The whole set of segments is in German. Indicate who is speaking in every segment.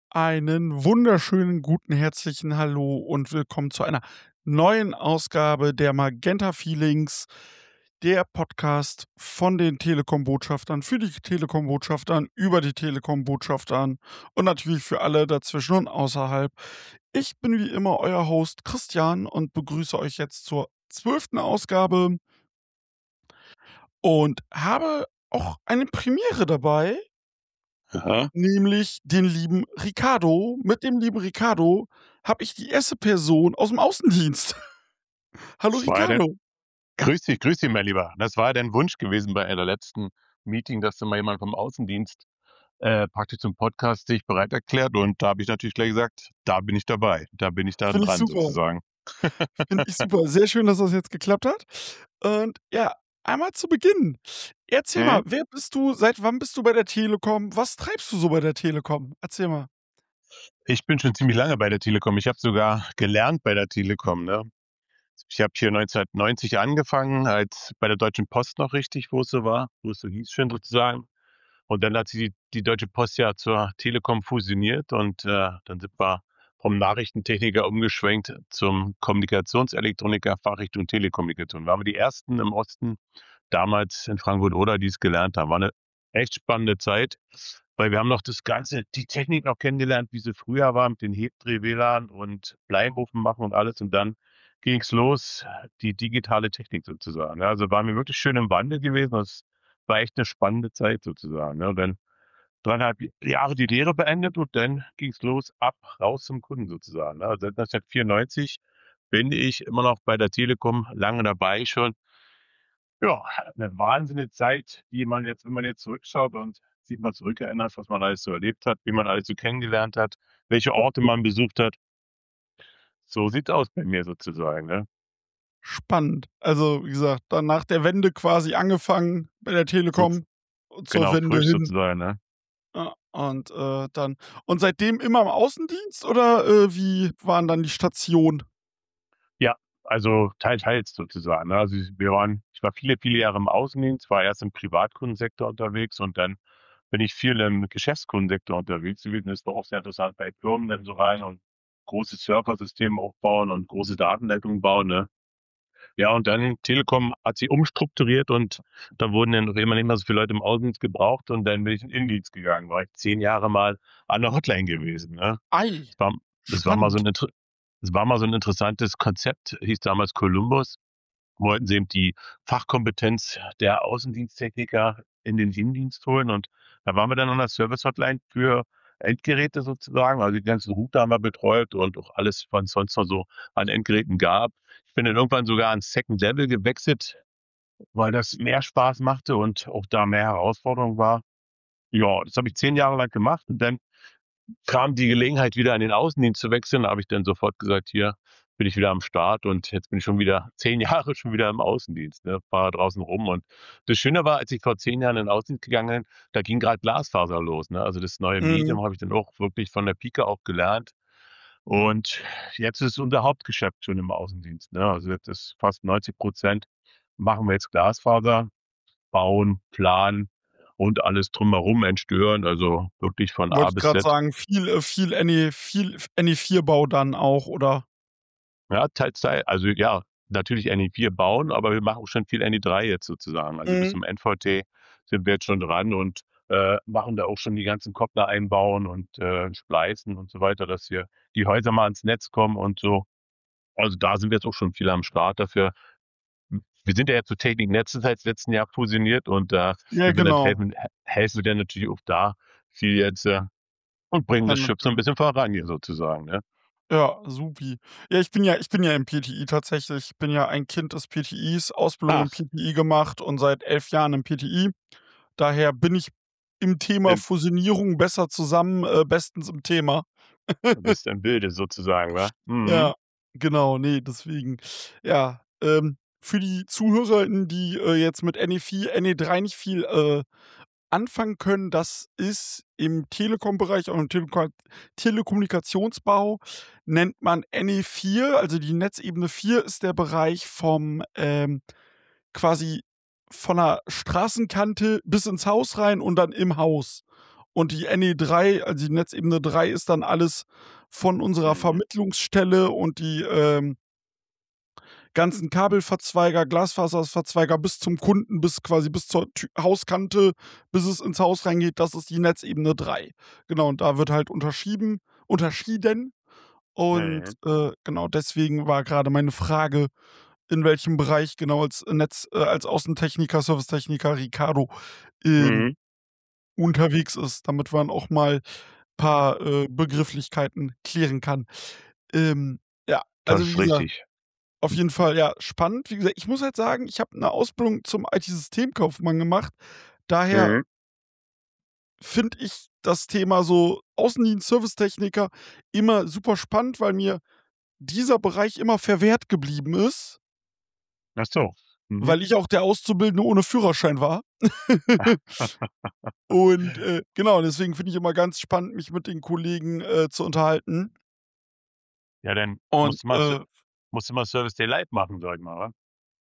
Speaker 1: Einen wunderschönen guten herzlichen Hallo und willkommen zu einer neuen Ausgabe der Magenta Feelings, der Podcast von den Telekom-Botschaftern, für die Telekom-Botschaftern, über die Telekom-Botschaftern und natürlich für alle dazwischen und außerhalb. Ich bin wie immer euer Host Christian und begrüße euch jetzt zur 12. Ausgabe und habe auch eine Premiere dabei.
Speaker 2: Aha.
Speaker 1: Nämlich den lieben Ricardo. Mit dem lieben Ricardo habe ich die erste Person aus'm Außendienst. Hallo
Speaker 2: Das war ja dein
Speaker 1: Ricardo.
Speaker 2: grüß dich, mein Lieber. Das war ja dein Wunsch gewesen bei einer letzten Meeting, dass du mal jemand vom Außendienst, praktisch zum Podcast sich bereit erklärt und da habe ich natürlich gleich gesagt: „Da bin ich dabei. Da bin ich da
Speaker 1: Finde ich
Speaker 2: dran
Speaker 1: super.
Speaker 2: sozusagen."
Speaker 1: Finde ich super. Sehr schön, dass das jetzt geklappt hat. Und ja, einmal zu Beginn. Erzähl mal,
Speaker 2: Mhm.
Speaker 1: wer bist du? Seit wann bist du bei der Telekom? Was treibst du so bei der Telekom? Erzähl mal.
Speaker 2: Ich bin schon ziemlich lange bei der Telekom. Ich habe sogar gelernt bei der Telekom, ne? Ich habe hier 1990 angefangen, als bei der Deutschen Post noch richtig, wo es so war, wo es so hieß schon sozusagen. Und dann hat sie die Deutsche Post ja zur Telekom fusioniert und, dann sind wir vom Nachrichtentechniker umgeschwenkt zum Kommunikationselektroniker, Fachrichtung Telekommunikation. Waren wir die Ersten im Osten damals in Frankfurt-Oder, die es gelernt haben. War 'ne echt spannende Zeit, weil wir haben noch die Technik noch kennengelernt, wie sie früher war mit den Hebdreh-WLAN und Bleihofen machen und alles. Und dann ging's los, die digitale Technik sozusagen, ja. Also, waren wir wirklich schön im Wandel gewesen. Das war echt 'ne spannende Zeit sozusagen, ne? Und dann 3,5 Jahre die Lehre beendet und dann ging's los, ab, raus zum Kunden sozusagen, ne? Also, seit 1994 bin ich immer noch bei der Telekom, lange dabei schon. Ja, 'ne wahnsinnige Zeit, die man jetzt wenn man jetzt zurückschaut und sich mal zurückerinnert, was man alles so erlebt hat, wie man alles so kennengelernt hat, welche Orte man besucht hat. So sieht's aus bei mir sozusagen, ne?
Speaker 1: Spannend. Also, wie gesagt, dann nach der Wende quasi angefangen bei der
Speaker 2: So
Speaker 1: Telekom und zur
Speaker 2: genau,
Speaker 1: Wende
Speaker 2: frisch
Speaker 1: hin.
Speaker 2: sozusagen, ne?
Speaker 1: Ja, und, dann und seitdem immer im Außendienst oder, wie waren dann die Stationen?
Speaker 2: Ja, also teils sozusagen, ne? Also, ich war viele, viele Jahre im Außendienst, war erst im Privatkundensektor unterwegs und dann bin ich viel im Geschäftskundensektor unterwegs gewesen. Das war auch sehr interessant, bei Firmen dann so rein und große Serversysteme aufbauen und große Datenleitungen bauen, ne? Ja, und dann Telekom hat sich umstrukturiert und da wurden dann immer nicht mehr so viele Leute im Außendienst gebraucht und dann bin ich in den Innendienst gegangen. War ich 10 Jahre mal an der Hotline gewesen, ne?
Speaker 1: Ei,
Speaker 2: Das war das war mal so
Speaker 1: spannend.
Speaker 2: 'n interessantes Konzept, hieß damals Columbus. Wollten sie eben die Fachkompetenz der Außendiensttechniker in den Innendienst holen und da waren wir dann an der Service-Hotline für Endgeräte sozusagen. Also, die ganzen Router haben wir betreut und auch alles, was es sonst noch so an Endgeräten gab. Ich bin dann irgendwann sogar ans Second Level gewechselt, weil das mehr Spaß machte und auch da mehr Herausforderung war. Ja, das habe ich 10 Jahre lang gemacht und dann kam die Gelegenheit, wieder in den Außendienst zu wechseln. Da habe ich dann sofort gesagt: „Hier bin ich wieder am Start" und jetzt bin ich schon wieder 10 Jahre schon wieder im Außendienst, ne, fahre draußen rum. Und das Schöne war, als ich vor 10 Jahren in den Außendienst gegangen bin, da ging grad Glasfaser los, ne? Also, das neue
Speaker 1: Mhm.
Speaker 2: Medium habe ich dann auch wirklich von der Pike auf gelernt. Und jetzt ist unser Hauptgeschäft schon im Außendienst, ne? Also, jetzt ist fast 90% machen wir jetzt Glasfaser, bauen, planen und alles drumherum entstören, also wirklich von A
Speaker 1: Wollte ich
Speaker 2: bis
Speaker 1: grad
Speaker 2: Z.
Speaker 1: sagen, viel NE4-Bau dann auch, oder?
Speaker 2: Ja, teils, also ja, natürlich NE4 bauen, aber wir machen auch schon viel NE3 jetzt sozusagen. Also, bis
Speaker 1: Mhm.
Speaker 2: zum NVT sind wir jetzt schon dran und, machen da auch schon die ganzen Koppler einbauen und, spleißen und so weiter, dass hier die Häuser mal ans Netz kommen und so. Also, da sind wir jetzt auch schon viel am Start dafür. Wir sind ja jetzt zur Technik Netze seit letzten Jahr fusioniert und,
Speaker 1: Ja,
Speaker 2: wir will dann
Speaker 1: genau.
Speaker 2: helfen wir dann natürlich auch da viel jetzt, und bringen
Speaker 1: Ja,
Speaker 2: das Schiff so 'n
Speaker 1: natürlich.
Speaker 2: bisschen voran hier sozusagen, ne?
Speaker 1: Ja, supi. Ja, ich bin ja im PTI tatsächlich. Ich bin ja ein Kind des PTIs, Ausbildung im
Speaker 2: Ach,
Speaker 1: PTI gemacht und seit 11 Jahren im PTI. Daher bin ich im Thema
Speaker 2: im
Speaker 1: Fusionierung besser zusammen, bestens im Thema.
Speaker 2: bist im Bilde sozusagen, wa? Mhm.
Speaker 1: Ja, genau, ne, deswegen. Ja, für die ZuhörerInnen, die, jetzt mit NE4, NE3 nicht viel, anfangen können, das ist im Telekom-Bereich, auch im Telekommunikationsbau nennt man NE4, also die Netzebene 4 ist der Bereich vom, quasi von der Straßenkante bis ins Haus rein und dann im Haus. Und die NE3, also die Netzebene 3, ist dann alles von unserer
Speaker 2: Mhm.
Speaker 1: Vermittlungsstelle und die, ganzen Kabelverzweiger, Glasfaserverzweiger bis zum Kunden, bis zur Hauskante, bis es ins Haus reingeht, das ist die Netzebene 3. Genau, und da wird halt unterschieden und,
Speaker 2: Mhm.
Speaker 1: genau deswegen war grade meine Frage, in welchem Bereich genau als Außentechniker, Servicetechniker Ricardo, ähm,
Speaker 2: Mhm.
Speaker 1: unterwegs ist, damit man auch mal paar, Begrifflichkeiten klären kann. Ja,
Speaker 2: Das
Speaker 1: also wie
Speaker 2: ist
Speaker 1: gesagt,
Speaker 2: richtig.
Speaker 1: auf jeden Fall, ja, spannend. Wie gesagt, ich muss halt sagen, ich habe 'ne Ausbildung zum IT-Systemkaufmann gemacht. Daher
Speaker 2: Mhm.
Speaker 1: finde ich das Thema so Außendienst, Servicetechniker immer super spannend, weil mir dieser Bereich immer verwehrt geblieben ist,
Speaker 2: Ach so. Mhm.
Speaker 1: weil ich auch der Auszubildende ohne Führerschein war. Und, genau, deswegen finde ich immer ganz spannend, mich mit den Kollegen, zu unterhalten.
Speaker 2: Ja, dann
Speaker 1: Und,
Speaker 2: musst du mal Service Day Live machen, sage ich mal, wa?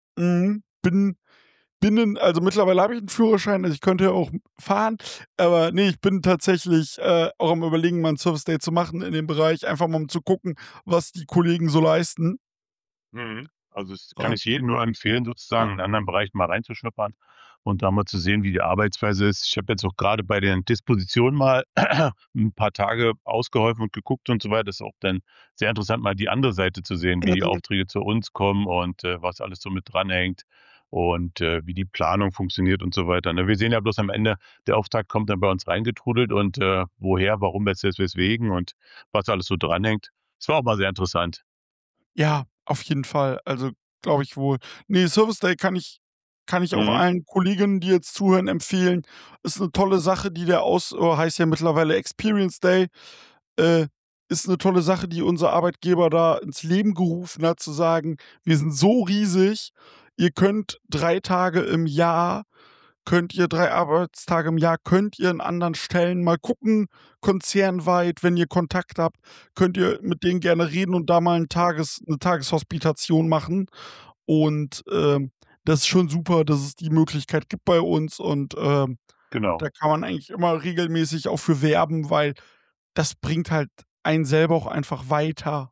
Speaker 1: bin also mittlerweile habe ich 'n Führerschein, also ich könnte ja auch fahren, aber ne, ich bin tatsächlich, auch am Überlegen, mal 'n Service Day zu machen in dem Bereich, einfach mal um zu gucken, was die Kollegen so leisten.
Speaker 2: Mhm. Also, das kann
Speaker 1: Und
Speaker 2: ich jedem nur empfehlen,
Speaker 1: ja,
Speaker 2: sozusagen in anderen Bereichen mal reinzuschnuppern und da mal zu sehen, wie die Arbeitsweise ist. Ich habe jetzt auch grade bei den Dispositionen mal 'n paar Tage ausgeholfen und geguckt und so weiter. Das ist auch dann sehr interessant, mal die andere Seite zu sehen, wie die
Speaker 1: mhm,
Speaker 2: Aufträge zu uns kommen und, was alles so mit dranhängt und, wie die Planung funktioniert und so weiter, ne? Wir sehen ja bloß am Ende, der Auftrag kommt dann bei uns reingetrudelt und, woher, warum, weshalb, weswegen und was alles so dranhängt. Das war auch mal sehr interessant.
Speaker 1: ja, auf jeden Fall. Also, glaube ich wohl. Ne, Service Day kann ich auch
Speaker 2: Mhm.
Speaker 1: allen Kolleginnen, die jetzt zuhören, empfehlen. Ist 'ne tolle Sache, die der heißt ja mittlerweile Experience Day. Äh, Ist 'ne tolle Sache, die unser Arbeitgeber da ins Leben gerufen hat, zu sagen: „Wir sind so riesig, ihr könnt 3 Tage im Jahr könnt ihr 3 Arbeitstage im Jahr könnt ihr in anderen Stellen mal gucken, konzernweit, wenn ihr Kontakt habt, könnt ihr mit denen gerne reden und da mal 'ne Tageshospitation machen.“ Und, das ist schon super, dass es die Möglichkeit gibt bei uns und,
Speaker 2: Genau.
Speaker 1: da kann man eigentlich immer regelmäßig auch für werben, weil das bringt halt einen selber auch einfach weiter.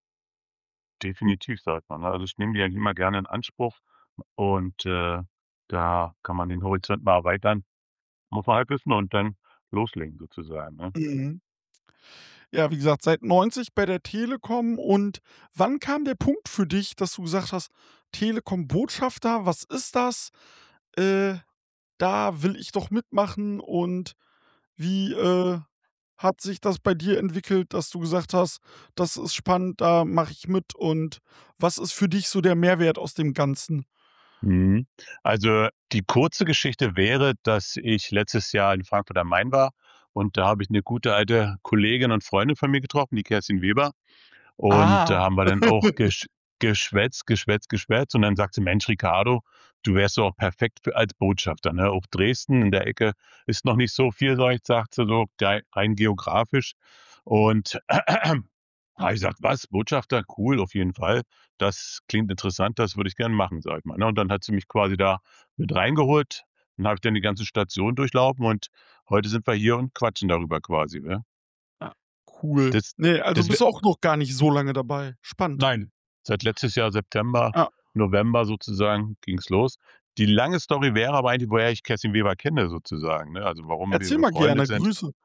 Speaker 2: Definitiv, sagt man, ne? Also, ich nehme die ja immer gerne in Anspruch und, da kann man den Horizont mal erweitern. Muss man halt wissen und dann loslegen sozusagen, ne?
Speaker 1: Mhm. Ja, wie gesagt, seit 90 bei der Telekom. Und wann kam der Punkt für dich, dass du gesagt hast: „Telekom-Botschafter, was ist das? Äh, Da will ich doch mitmachen.“ Und wie, hat sich das bei dir entwickelt, dass du gesagt hast: „Das ist spannend, da mache ich mit“? Und was ist für dich so der Mehrwert aus dem Ganzen?
Speaker 2: Mhm. Also, die kurze Geschichte wäre, dass ich letztes Jahr in Frankfurt am Main war und da habe ich 'ne gute alte Kollegin und Freundin von mir getroffen, die Kerstin Weber. Und da
Speaker 1: Ah.
Speaker 2: haben wir dann auch geschwätzt und dann sagt sie: „Mensch, Ricardo, du wärst doch auch perfekt für als Botschafter, ne? Auch Dresden in der Ecke ist noch nicht so vielseitig“, sagt sie so, rein geografisch. Und habe ich gesagt: „Was, Botschafter? Cool, auf jeden Fall. Das klingt interessant, das würde ich gern machen“, sage ich mal, ne? Und dann hat sie mich quasi da mit reingeholt. Dann habe ich dann die ganze Station durchlaufen und heute sind wir hier und quatschen darüber quasi, ne?
Speaker 1: Ah, cool.
Speaker 2: Das
Speaker 1: Ne, also
Speaker 2: das
Speaker 1: bist du auch noch gar nicht so lange dabei. Spannend.
Speaker 2: Nein, seit letztes Jahr September,
Speaker 1: Ja,
Speaker 2: November sozusagen ging's los. Die lange Story wäre aber eigentlich, woher ich Kerstin Weber kenne sozusagen, ne? Also, warum wir
Speaker 1: erzähl mal
Speaker 2: befreundet
Speaker 1: gerne,
Speaker 2: sind.
Speaker 1: Grüße.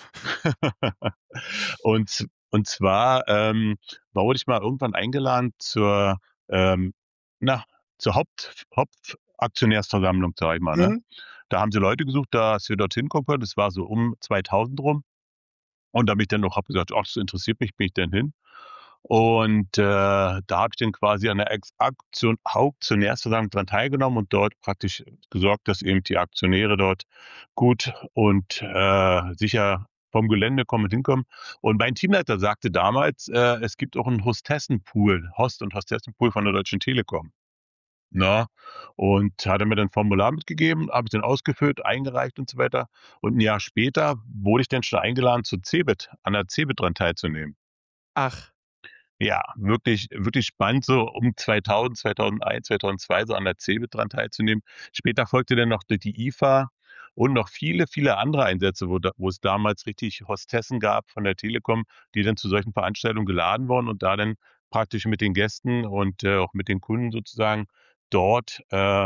Speaker 2: Und zwar, wurde ich mal irgendwann eingeladen ähm, na, zur Hauptaktionärsversammlung, sage ich mal, ne?
Speaker 1: Mhm.
Speaker 2: Da haben sie Leute gesucht, dass wir dorthin kommen können. Das war so um 2000 rum. Und da bin ich dann noch habe gesagt: „Ach, das interessiert mich“, bin ich dann hin. Und, da habe ich dann quasi an der Hauptaktionärsversammlung dran teilgenommen und dort praktisch gesorgt, dass eben die Aktionäre dort gut und, sicher vom Gelände kommen und hinkommen. Und mein Teamleiter sagte damals, es gibt auch 'n Host und Hostessenpool von der Deutschen Telekom, ne? Und hat er mir dann 'n Formular mitgegeben, habe ich dann ausgefüllt, eingereicht und so weiter. Und 'n Jahr später wurde ich dann schon eingeladen, zur CeBIT an der CeBIT dran teilzunehmen.
Speaker 1: Ach,
Speaker 2: Ja, wirklich spannend, so um 2000, 2001, 2002 so an der CeBIT dran teilzunehmen. Später folgte dann noch die IFA und noch viele, viele andere Einsätze, wo es damals richtig Hostessen gab von der Telekom, die dann zu solchen Veranstaltungen geladen wurden und da dann praktisch mit den Gästen und, auch mit den Kunden sozusagen dort,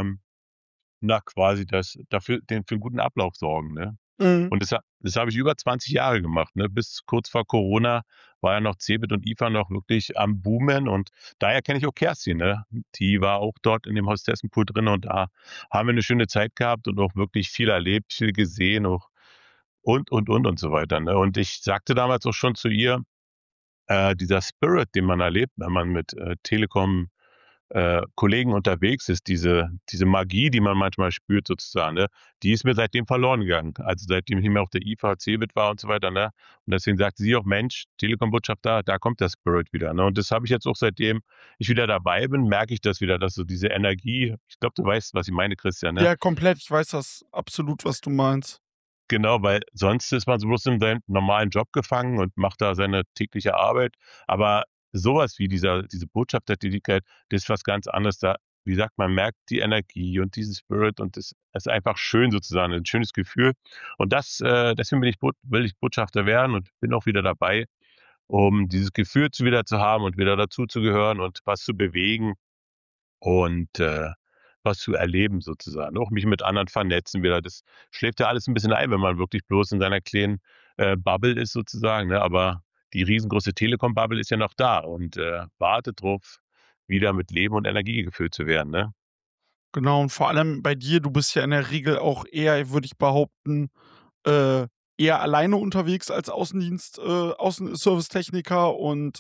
Speaker 2: quasi das dafür den für 'n guten Ablauf sorgen, ne?
Speaker 1: Mhm.
Speaker 2: Und das habe ich über 20 Jahre gemacht, ne? Bis kurz vor Corona war ja noch Cebit und IFA noch wirklich am Boomen und daher kenne ich auch Kerstin, ne? Die war auch dort in dem Hostessenpool drin und da haben wir 'ne schöne Zeit gehabt und auch wirklich viel erlebt, viel gesehen, auch und so weiter, ne? Und ich sagte damals auch schon zu ihr, dieser Spirit, den man erlebt, wenn man mit, Telekom Kollegen unterwegs ist, diese Magie, die man manchmal spürt sozusagen, ne, die ist mir seitdem verloren gegangen. Also, seitdem ich nicht mehr auf der IFA, Cebit war und so weiter, ne? Und deswegen sagte sie auch: „Mensch, Telekom-Botschafter, da kommt der Spirit wieder", ne? Und das habe ich jetzt auch seitdem ich wieder dabei bin, merke ich das wieder, dass so diese Energie ich glaube, du weißt, was ich meine, Christian, ne?
Speaker 1: Ja, komplett. Ich weiß das absolut, was du meinst.
Speaker 2: Genau, weil sonst ist man so bloß in seinem normalen Job gefangen und macht da seine tägliche Arbeit. Aber sowas wie diese Botschaftertätigkeit, das ist was ganz anderes. Da wie gesagt, man merkt die Energie und diesen Spirit und das ist einfach schön sozusagen, 'n schönes Gefühl. Und deswegen will ich Botschafter werden und bin auch wieder dabei, um dieses Gefühl wieder zu haben und wieder dazuzugehören und was zu bewegen und, was zu erleben sozusagen, auch mich mit anderen vernetzen wieder. Das schläft ja alles 'n bisschen ein, wenn man wirklich bloß in seiner kleinen, Bubble ist sozusagen, ne? Aber die riesengroße Telekom-Bubble ist ja noch da und, wartet drauf, wieder mit Leben und Energie gefüllt zu werden, ne?
Speaker 1: Genau, und vor allem bei dir, du bist ja in der Regel auch eher, würde ich behaupten, äh, eher alleine unterwegs als Außenservicetechniker und,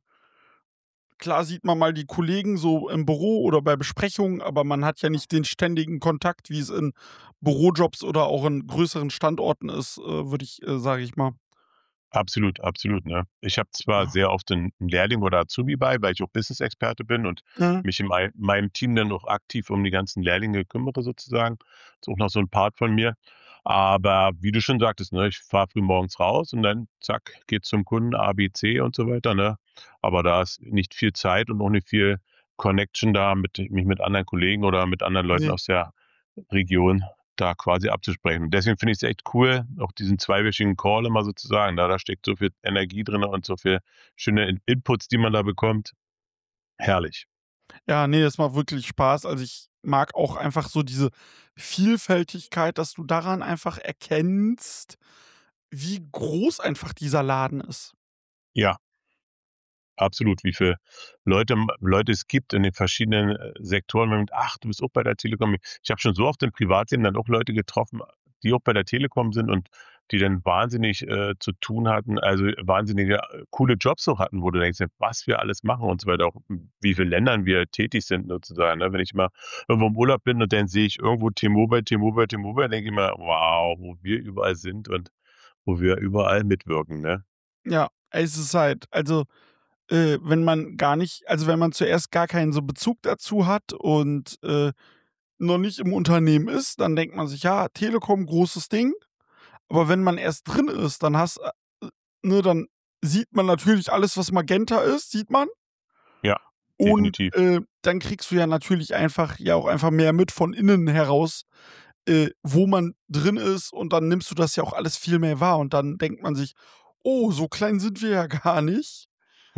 Speaker 1: klar sieht man mal die Kollegen so im Büro oder bei Besprechungen, aber man hat ja nicht den ständigen Kontakt, wie es in Bürojobs oder auch in größeren Standorten ist, würde ich sage ich mal.
Speaker 2: Absolut, absolut, ne? Ich habe zwar
Speaker 1: Ja.
Speaker 2: sehr oft 'n Lehrling oder Azubi bei, weil ich auch Business-Experte bin und
Speaker 1: Mhm.
Speaker 2: mich in meinem Team dann auch aktiv um die ganzen Lehrlinge kümmere sozusagen. Ist auch noch so 'n Part von mir. Aber wie du schon sagtest, ne, ich fahre früh morgens raus und dann zack, geht's zum Kunden A, B, C und so weiter, ne? Aber da ist nicht viel Zeit und auch nicht viel Connection da, mich mit anderen Kollegen oder mit anderen Leuten
Speaker 1: Ne.
Speaker 2: aus der Region da quasi abzusprechen. Deswegen finde ich's echt cool, auch diesen zweiwöchigen Call immer sozusagen, da steckt so viel Energie drin und so viel schöne Inputs, die man da bekommt. Herrlich.
Speaker 1: Ja, ne, das macht wirklich Spaß. Also, ich mag auch einfach so diese Vielfältigkeit, dass du daran einfach erkennst, wie groß einfach dieser Laden ist.
Speaker 2: Ja, absolut, wie viel Leute es gibt in den verschiedenen, Sektoren. Man denkt: „Ach, du bist auch bei der Telekom." Ich habe schon so oft im Privatleben dann auch Leute getroffen, die auch bei der Telekom sind und die dann wahnsinnig, zu tun hatten, also wahnsinnige, coole Jobs auch hatten, wo du denkst: „Was wir alles machen" und so weiter, auch in wie vielen Ländern wir tätig sind sozusagen, ne? Wenn ich mal irgendwo im Urlaub bin und dann sehe ich irgendwo T-Mobile, T-Mobile, T-Mobile, denke ich mir: „Wow, wo wir überall sind und wo wir überall mitwirken", ne?
Speaker 1: Ja, es ist halt also, wenn man gar nicht also, wenn man zuerst gar keinen so Bezug dazu hat und, noch nicht im Unternehmen ist, dann denkt man sich: „Ja, Telekom, großes Ding.“ Aber wenn man erst drin ist, ne, dann sieht man natürlich alles, was Magenta ist, sieht man.
Speaker 2: Ja,
Speaker 1: Und,
Speaker 2: definitiv.
Speaker 1: dann kriegst du ja natürlich einfach ja auch einfach mehr mit von innen heraus, wo man drin ist und dann nimmst du das ja auch alles viel mehr wahr und dann denkt man sich: „Oh, so klein sind wir ja gar nicht.“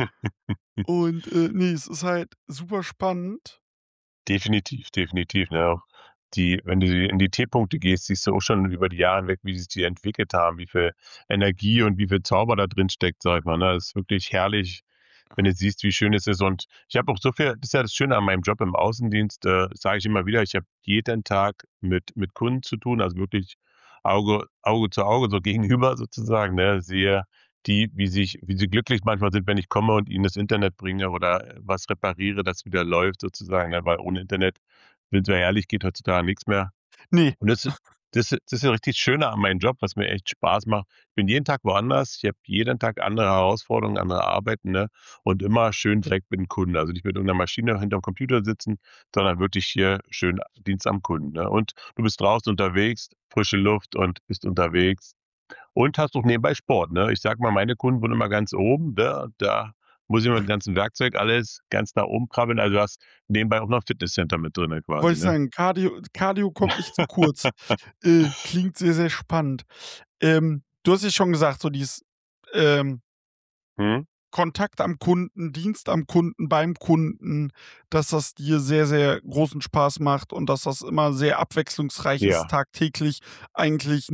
Speaker 1: Und, ne, es ist halt super spannend.
Speaker 2: Definitiv, definitiv, ne? Auch wenn du in die T-Punkte gehst, siehst du auch schon über die Jahre hinweg, wie sich die entwickelt haben, wie viel Energie und wie viel Zauber da drin steckt, sage ich mal, ne? Das ist wirklich herrlich, wenn du siehst, wie schön es ist. Und ich habe auch so viel das ist ja das Schöne an meinem Job im Außendienst, sage ich immer wieder, ich habe jeden Tag mit Kunden zu tun, also wirklich Auge zu Auge, so gegenüber sozusagen, ne? Sehe wie sie glücklich manchmal sind, wenn ich komme und ihnen das Internet bringe oder was repariere, das wieder läuft sozusagen, ne? Weil ohne Internet, sind wir ehrlich, geht heutzutage nix mehr.
Speaker 1: Ne,
Speaker 2: Und das ist ja richtig Schöne an meinem Job, was mir echt Spaß macht. Ich bin jeden Tag woanders. Ich habe jeden Tag andere Herausforderungen, andere Arbeiten, ne? Und immer schön direkt mit dem Kunden. Also nicht mit irgendeiner Maschine hinterm Computer sitzen, sondern wirklich hier schön Dienst am Kunden, ne? Und du bist draußen unterwegs, frische Luft und bist unterwegs und hast auch nebenbei Sport, ne? Ich sage mal, meine Kunden wohnen immer ganz oben, ne? Da muss ich mit dem ganzen Werkzeug alles ganz nach oben krabbeln. Also, du hast nebenbei auch noch Fitnesscenter mit drinne
Speaker 1: Wollte
Speaker 2: quasi,
Speaker 1: ich
Speaker 2: ne?
Speaker 1: sagen, Cardio kommt nicht zu kurz. Klingt sehr, sehr spannend. Du hast ja schon gesagt, so dieses, ähm,
Speaker 2: Mhm.
Speaker 1: Kontakt am Kunden, Dienst am Kunden, beim Kunden, dass das dir sehr, sehr großen Spaß macht und dass das immer sehr abwechslungsreich ist,
Speaker 2: Ja.
Speaker 1: tagtäglich eigentlich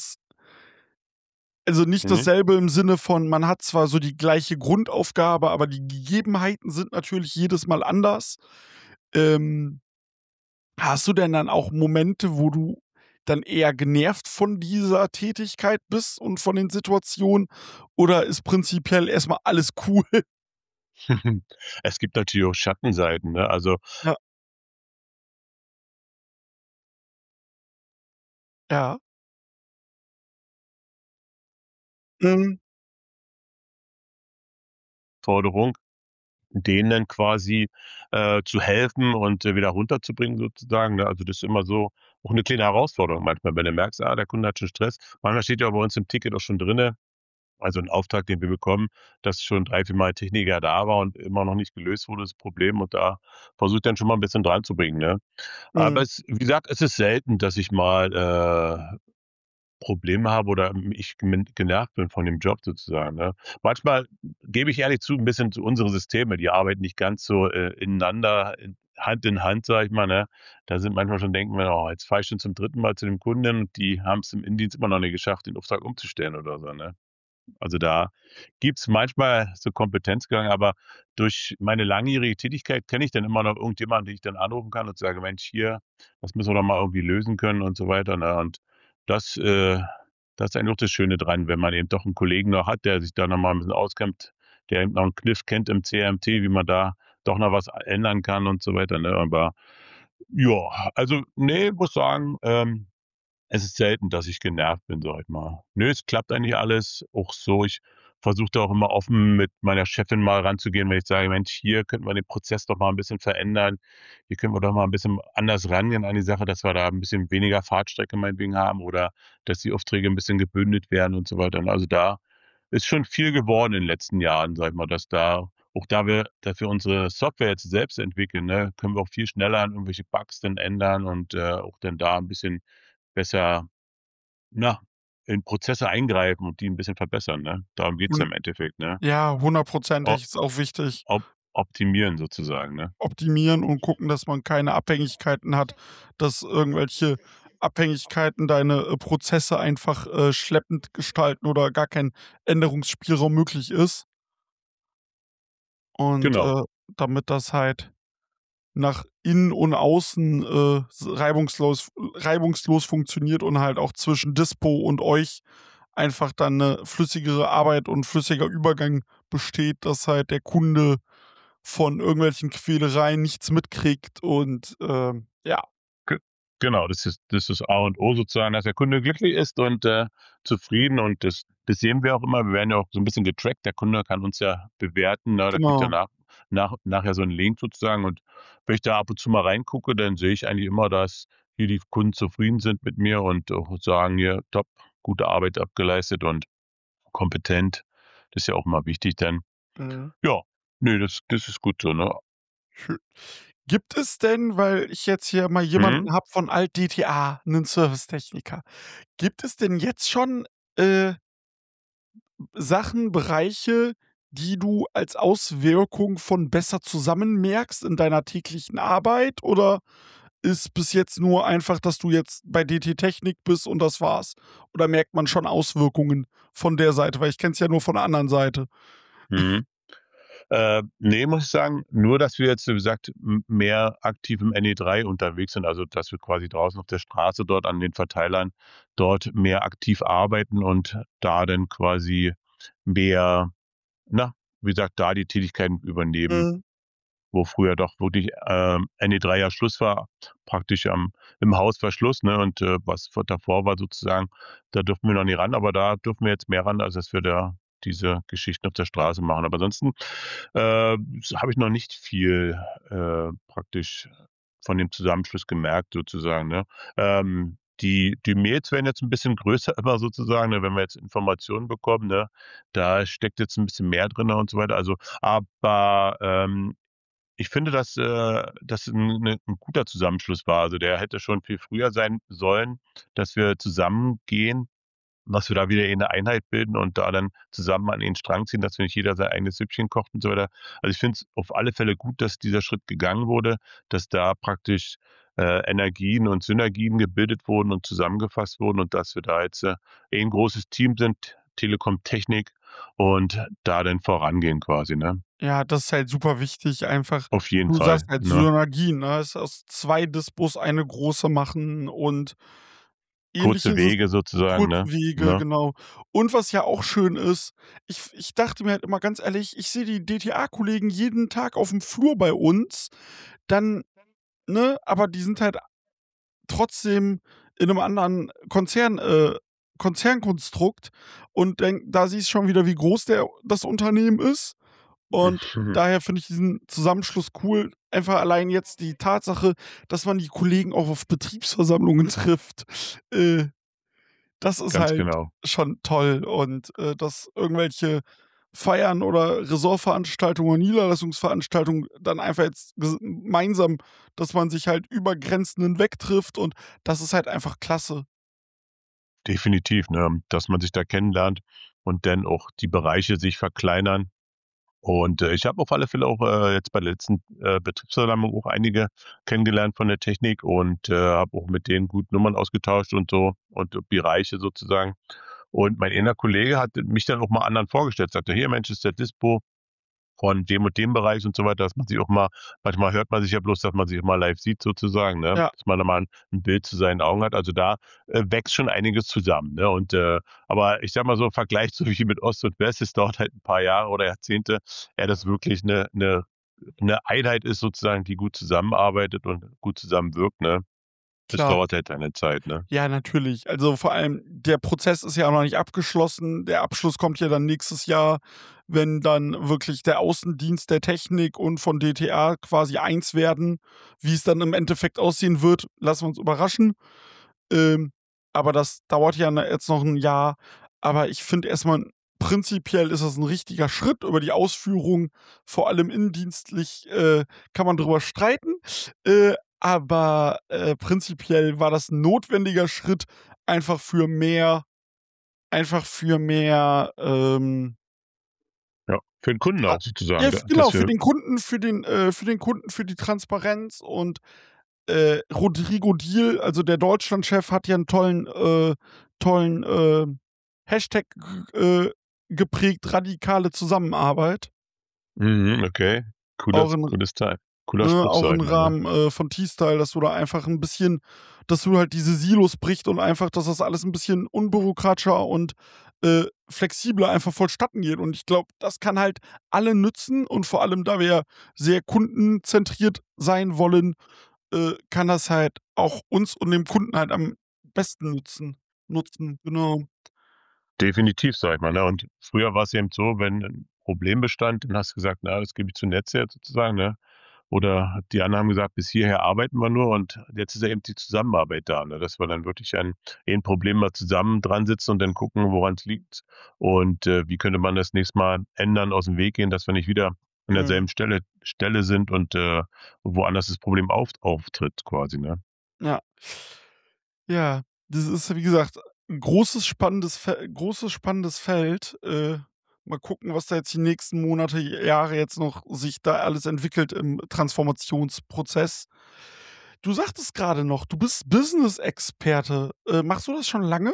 Speaker 1: nicht
Speaker 2: Mhm.
Speaker 1: dasselbe im Sinne von, man hat zwar so die gleiche Grundaufgabe, aber die Gegebenheiten sind natürlich jedes Mal anders. Ähm, Hast du denn dann auch Momente, wo du dann eher genervt von dieser Tätigkeit bist und von den Situationen oder ist prinzipiell erst mal alles cool?
Speaker 2: Es gibt natürlich auch Schattenseiten, ne? Also,
Speaker 1: Ja, ja. Mhm,
Speaker 2: Forderung, denen quasi, zu helfen und, wieder runterzubringen sozusagen, ne? Also, das ist immer so auch 'ne kleine Herausforderung manchmal, wenn du merkst, der Kunde hat schon Stress. Manchmal steht ja bei uns im Ticket auch schon drinne, also 'n Auftrag, den wir bekommen, dass schon 3, 4 Mal Techniker da war und immer noch nicht gelöst wurde, das Problem. Und da versuche ich dann schon mal 'n bisschen dranzubringen, ne? Aber
Speaker 1: mhm,
Speaker 2: es wie gesagt, es ist selten, dass ich mal, Probleme habe oder ich genervt bin von dem Job sozusagen, ne? Manchmal gebe ich ehrlich zu, 'n bisschen zu unsere Systeme, die arbeiten nicht ganz so, ineinander Hand in Hand, sage ich mal, ne? Da sind manchmal schon denken wir: „Oh, jetzt fahre ich schon zum 3. Mal zu dem Kunden und die haben's im Innendienst immer noch nicht geschafft, den Auftrag umzustellen“ oder so, ne? Also, da gibt's manchmal so Kompetenzgang, aber durch meine langjährige Tätigkeit kenne ich dann immer noch irgendjemanden, den ich dann anrufen kann und sage: „Mensch, hier, das müssen wir doch mal irgendwie lösen können“ und so weiter, ne? Und das, das ist eigentlich auch das Schöne dran, wenn man eben doch 'n Kollegen noch hat, der sich da noch mal 'n bisschen auskennt, der eben noch 'n Kniff kennt im CRMT, wie man da doch noch was ändern kann und so weiter, ne? Aber ja, also, ne, muss sagen, es ist selten, dass ich genervt bin, sage ich mal. Nö, es klappt eigentlich alles auch so. Ich versuche da auch immer offen mit meiner Chefin mal ranzugehen, wenn ich sage: „Mensch, hier könnten wir den Prozess doch mal 'n bisschen verändern. Hier können wir doch mal 'n bisschen anders rangehen an die Sache, dass wir da 'n bisschen weniger Fahrtstrecke meinetwegen haben oder dass die Aufträge 'n bisschen gebündelt werden“ und so weiter, ne? Also, da ist schon viel geworden in den letzten Jahren, sage ich mal, dass da auch da wir unsere Software jetzt selbst entwickeln, ne, können wir auch viel schneller an irgendwelche Bugs dann ändern und, auch dann da 'n bisschen besser, na, in Prozesse eingreifen und die 'n bisschen verbessern, ne? Darum geht's ja
Speaker 1: und
Speaker 2: im Endeffekt, ne?
Speaker 1: ja,
Speaker 2: O
Speaker 1: hundertprozentig ist auch wichtig.
Speaker 2: op optimieren sozusagen, ne?
Speaker 1: Optimieren und gucken, dass man keine Abhängigkeiten hat, dass irgendwelche Abhängigkeiten deine, Prozesse einfach, schleppend gestalten oder gar kein Änderungsspielraum möglich ist. Und,
Speaker 2: Genau.
Speaker 1: damit das halt nach innen und außen, reibungslos funktioniert und halt auch zwischen Dispo und euch einfach dann 'ne flüssigere Arbeit und flüssiger Übergang besteht, dass halt der Kunde von irgendwelchen Quälereien nichts mitkriegt und, ja.
Speaker 2: Ge genau, das ist A und O sozusagen, dass der Kunde glücklich ist und, zufrieden und das sehen wir auch immer. Wir werden ja auch so 'n bisschen getrackt. Der Kunde kann uns ja bewerten, ne? Da kriegt er
Speaker 1: Genau.
Speaker 2: nachher so 'n Link sozusagen und wenn ich da ab und zu mal reingucke, dann sehe ich eigentlich immer, dass hier die Kunden zufrieden sind mit mir und auch sagen: „Hier, top, gute Arbeit abgeleistet und kompetent.“ Das ist ja auch immer wichtig dann.
Speaker 1: Mhm.
Speaker 2: Ja, ne, das ist gut so, ne?
Speaker 1: Schön. Gibt es denn, weil ich jetzt hier mal
Speaker 2: Mhm.
Speaker 1: jemanden habe von alt-DTA, 'nen Servicetechniker. Gibt es denn jetzt schon, äh, Sachen, Bereiche, die du als Auswirkung von besser zusammen merkst in deiner täglichen Arbeit? Oder ist bis jetzt nur einfach, dass du jetzt bei DT Technik bist und das war's? Oder merkt man schon Auswirkungen von der Seite? Weil ich kenne es ja nur von der anderen Seite.
Speaker 2: Mhm. Ne, muss ich sagen, nur, dass wir jetzt, wie gesagt, mehr aktiv im NE3 unterwegs sind, also, dass wir quasi draußen auf der Straße dort an den Verteilern dort mehr aktiv arbeiten und da dann quasi mehr, na, wie gesagt, da die Tätigkeiten übernehmen,
Speaker 1: Mhm.
Speaker 2: wo früher doch wirklich, NE3 ja Schluss war, praktisch im Haus war Schluss, ne, und, was davor war sozusagen, da durften wir noch nie ran, aber da dürfen wir jetzt mehr ran, als dass wir da diese Geschichten auf der Straße machen. Aber ansonsten, habe ich noch nicht viel, praktisch von dem Zusammenschluss gemerkt sozusagen, ne? Die Mails werden jetzt 'n bisschen größer immer sozusagen, ne, wenn wir jetzt Informationen bekommen, ne? Da steckt jetzt 'n bisschen mehr drin und so weiter. Also, aber, ich finde, dass, das 'n guter Zusammenschluss war. Also, der hätte schon viel früher sein sollen, dass wir zusammengehen, dass wir da wieder eine Einheit bilden und da dann zusammen an den Strang ziehen, dass wir nicht jeder sein eigenes Süppchen kocht und so weiter. Also, ich finde es auf alle Fälle gut, dass dieser Schritt gegangen wurde, dass da praktisch, Energien und Synergien gebildet wurden und zusammengefasst wurden und dass wir da jetzt, 'n großes Team sind, Telekom Technik, und da dann vorangehen quasi, ne?
Speaker 1: Ja, das ist halt super wichtig, einfach
Speaker 2: Auf jeden
Speaker 1: du sagst
Speaker 2: Fall,
Speaker 1: halt
Speaker 2: ne?
Speaker 1: Synergien, ne? Es aus 2 Dispos eine große machen und ähnlich
Speaker 2: Kurze
Speaker 1: ist es
Speaker 2: Wege sozusagen,
Speaker 1: kurze
Speaker 2: ne?
Speaker 1: Wege,
Speaker 2: Ne?
Speaker 1: genau. Und was ja auch schön ist, ich dachte mir halt immer ganz ehrlich, ich sehe die DTA-Kollegen jeden Tag aufm Flur bei uns, dann ne, aber die sind halt trotzdem in 'nem anderen Konzernkonstrukt und da siehst schon wieder, wie groß das Unternehmen ist. Und daher finde ich diesen Zusammenschluss cool. Einfach allein jetzt die Tatsache, dass man die Kollegen auch auf Betriebsversammlungen trifft, äh, das ist
Speaker 2: Ganz
Speaker 1: halt
Speaker 2: genau.
Speaker 1: schon toll und, dass irgendwelche Feiern oder Ressortveranstaltungen oder Niederlassungsveranstaltungen dann einfach jetzt gemeinsam dass man sich halt über Grenzen hinweg trifft und das ist halt einfach klasse.
Speaker 2: Definitiv, ne, dass man sich da kennenlernt und dann auch die Bereiche sich verkleinern. Und, ich habe auf alle Fälle auch, jetzt bei der letzten, Betriebsversammlung auch einige kennengelernt von der Technik und, habe auch mit denen gut Nummern ausgetauscht und so und Bereiche sozusagen. Und mein einer Kollege hat mich dann auch mal anderen vorgestellt, sagte: „Hier, Mensch, ist der Dispo von dem und dem Bereich“ und so weiter, dass man sich auch mal manchmal hört man sich ja bloß, dass man sich auch mal live sieht sozusagen, ne?
Speaker 1: Ja,
Speaker 2: Dass man da mal 'n Bild zu seinen Augen hat. Also, da, wächst schon einiges zusammen, ne? Und, aber ich sage mal so im Vergleich so wie mit Ost und West, es dauert halt 'n paar Jahre oder Jahrzehnte, ehe das wirklich 'ne Einheit ist sozusagen, die gut zusammenarbeitet und gut zusammenwirkt, ne? Das
Speaker 1: klar.
Speaker 2: dauert halt seine Zeit, ne?
Speaker 1: Ja, natürlich. Also, vor allem der Prozess ist ja auch noch nicht abgeschlossen. Der Abschluss kommt ja dann nächstes Jahr, wenn dann wirklich der Außendienst der Technik und von DTA quasi eins werden. Wie es dann im Endeffekt aussehen wird, lassen wir uns überraschen. Ähm, aber das dauert ja jetzt noch ein Jahr. Aber ich finde erstmal prinzipiell ist das ein richtiger Schritt. Über die Ausführung, vor allem innendienstlich, kann man drüber streiten. Aber, prinzipiell war das 'n notwendiger Schritt einfach für mehr einfach für mehr,
Speaker 2: Ja, für 'n Kunden
Speaker 1: Tra
Speaker 2: auch
Speaker 1: ja,
Speaker 2: sozusagen, da
Speaker 1: genau,
Speaker 2: dass wir
Speaker 1: für den Kunden, für die Transparenz und, Rodrigo Diehl, also der Deutschlandchef, hat ja 'n tollen, Hashtag geprägt, radikale Zusammenarbeit.
Speaker 2: okay.
Speaker 1: Auch im
Speaker 2: Cooles Teil. Cooler
Speaker 1: Ne,
Speaker 2: Spruch,
Speaker 1: auch
Speaker 2: sage
Speaker 1: im
Speaker 2: ich mal, ne?
Speaker 1: Rahmen, von T-Style, dass du da einfach 'n bisschen dass du halt diese Silos bricht und einfach dass das alles 'n bisschen unbürokratischer und, flexibler einfach vonstatten geht. Und ich glaube, das kann halt alle nützen und vor allem, da wir ja sehr kundenzentriert sein wollen, kann das halt auch uns und dem Kunden halt am besten nutzen, genau.
Speaker 2: Definitiv, sage ich mal, ne? Und früher war's eben so, wenn 'n Problem bestand, dann hast du gesagt: „Na, das gebe ich zur Netzwerk sozusagen“, ne? Oder die anderen haben gesagt: „Bis hierher arbeiten wir nur“, und jetzt ist ja eben die Zusammenarbeit da, ne? Dass wir dann wirklich an ein Problem mal zusammen dran sitzen und dann gucken, woran's liegt und, wie könnte man das nächste Mal ändern, aus'm Weg gehen, dass wir nicht wieder an
Speaker 1: Mhm.
Speaker 2: derselben Stelle sind und, woanders das Problem auftritt quasi, ne?
Speaker 1: Ja. Ja, das ist, wie gesagt, 'n großes spannendes Feld. Mal gucken, was da jetzt die nächsten Monate, Jahre jetzt noch sich da alles entwickelt im Transformationsprozess. Du sagtest grade noch, du bist Business-Experte. Machst du das schon lange?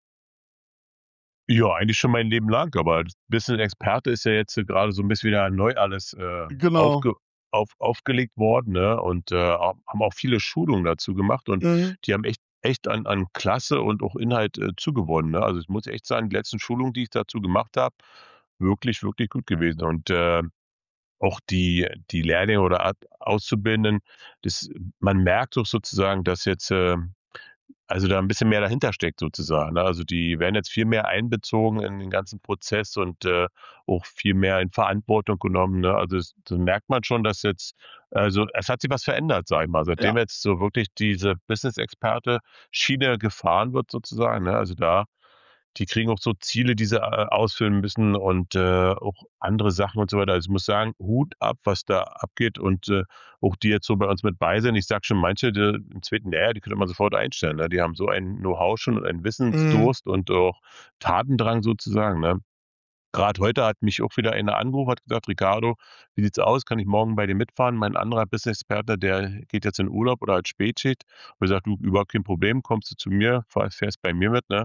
Speaker 2: Ja, eigentlich schon mein Leben lang, aber Business Experte ist ja jetzt grade so 'n bisschen wieder neu alles,
Speaker 1: Genau.
Speaker 2: aufgelegt worden, ne? Und, haben auch viele Schulungen dazu gemacht und
Speaker 1: Mhm.
Speaker 2: die haben echt an Klasse und auch Inhalt, zugewonnen, ne? Also, ich muss echt sagen, die letzten Schulungen, die ich dazu gemacht habe, wirklich, wirklich gut gewesen. Und, auch die Lehrlinge oder Auszubildenden, das man merkt doch sozusagen, dass jetzt, also, da 'n bisschen mehr dahinter steckt sozusagen, ne? Also, die werden jetzt viel mehr einbezogen in den ganzen Prozess und, auch viel mehr in Verantwortung genommen, ne? Also, das merkt man schon, dass jetzt also, es hat sich was verändert, sage ich mal,
Speaker 1: Ja.
Speaker 2: seitdem jetzt so wirklich diese Business-Experte-Schiene gefahren wird sozusagen, ne? Also, da die kriegen auch so Ziele, die sie, ausfüllen müssen und, auch andere Sachen und so weiter. Also, ich muss sagen, Hut ab, was da abgeht und, auch die jetzt so bei uns mit bei sind. Ich sage schon, manche, im zweiten Lehrjahr, die könnte man sofort einstellen, ne? Die haben so ein Know-how schon und einen
Speaker 1: Mhm.
Speaker 2: Wissensdurst und auch Tatendrang sozusagen, ne? Grad heute hat mich auch wieder einer angerufen, hat gesagt: „Ricardo, wie sieht's aus? Kann ich morgen bei dir mitfahren?“ Mein anderer Business-Partner, der geht jetzt in Urlaub oder hat Spätschicht. Und ich sage: „Du, überhaupt kein Problem, kommst du zu mir, fährst bei mir mit“, ne?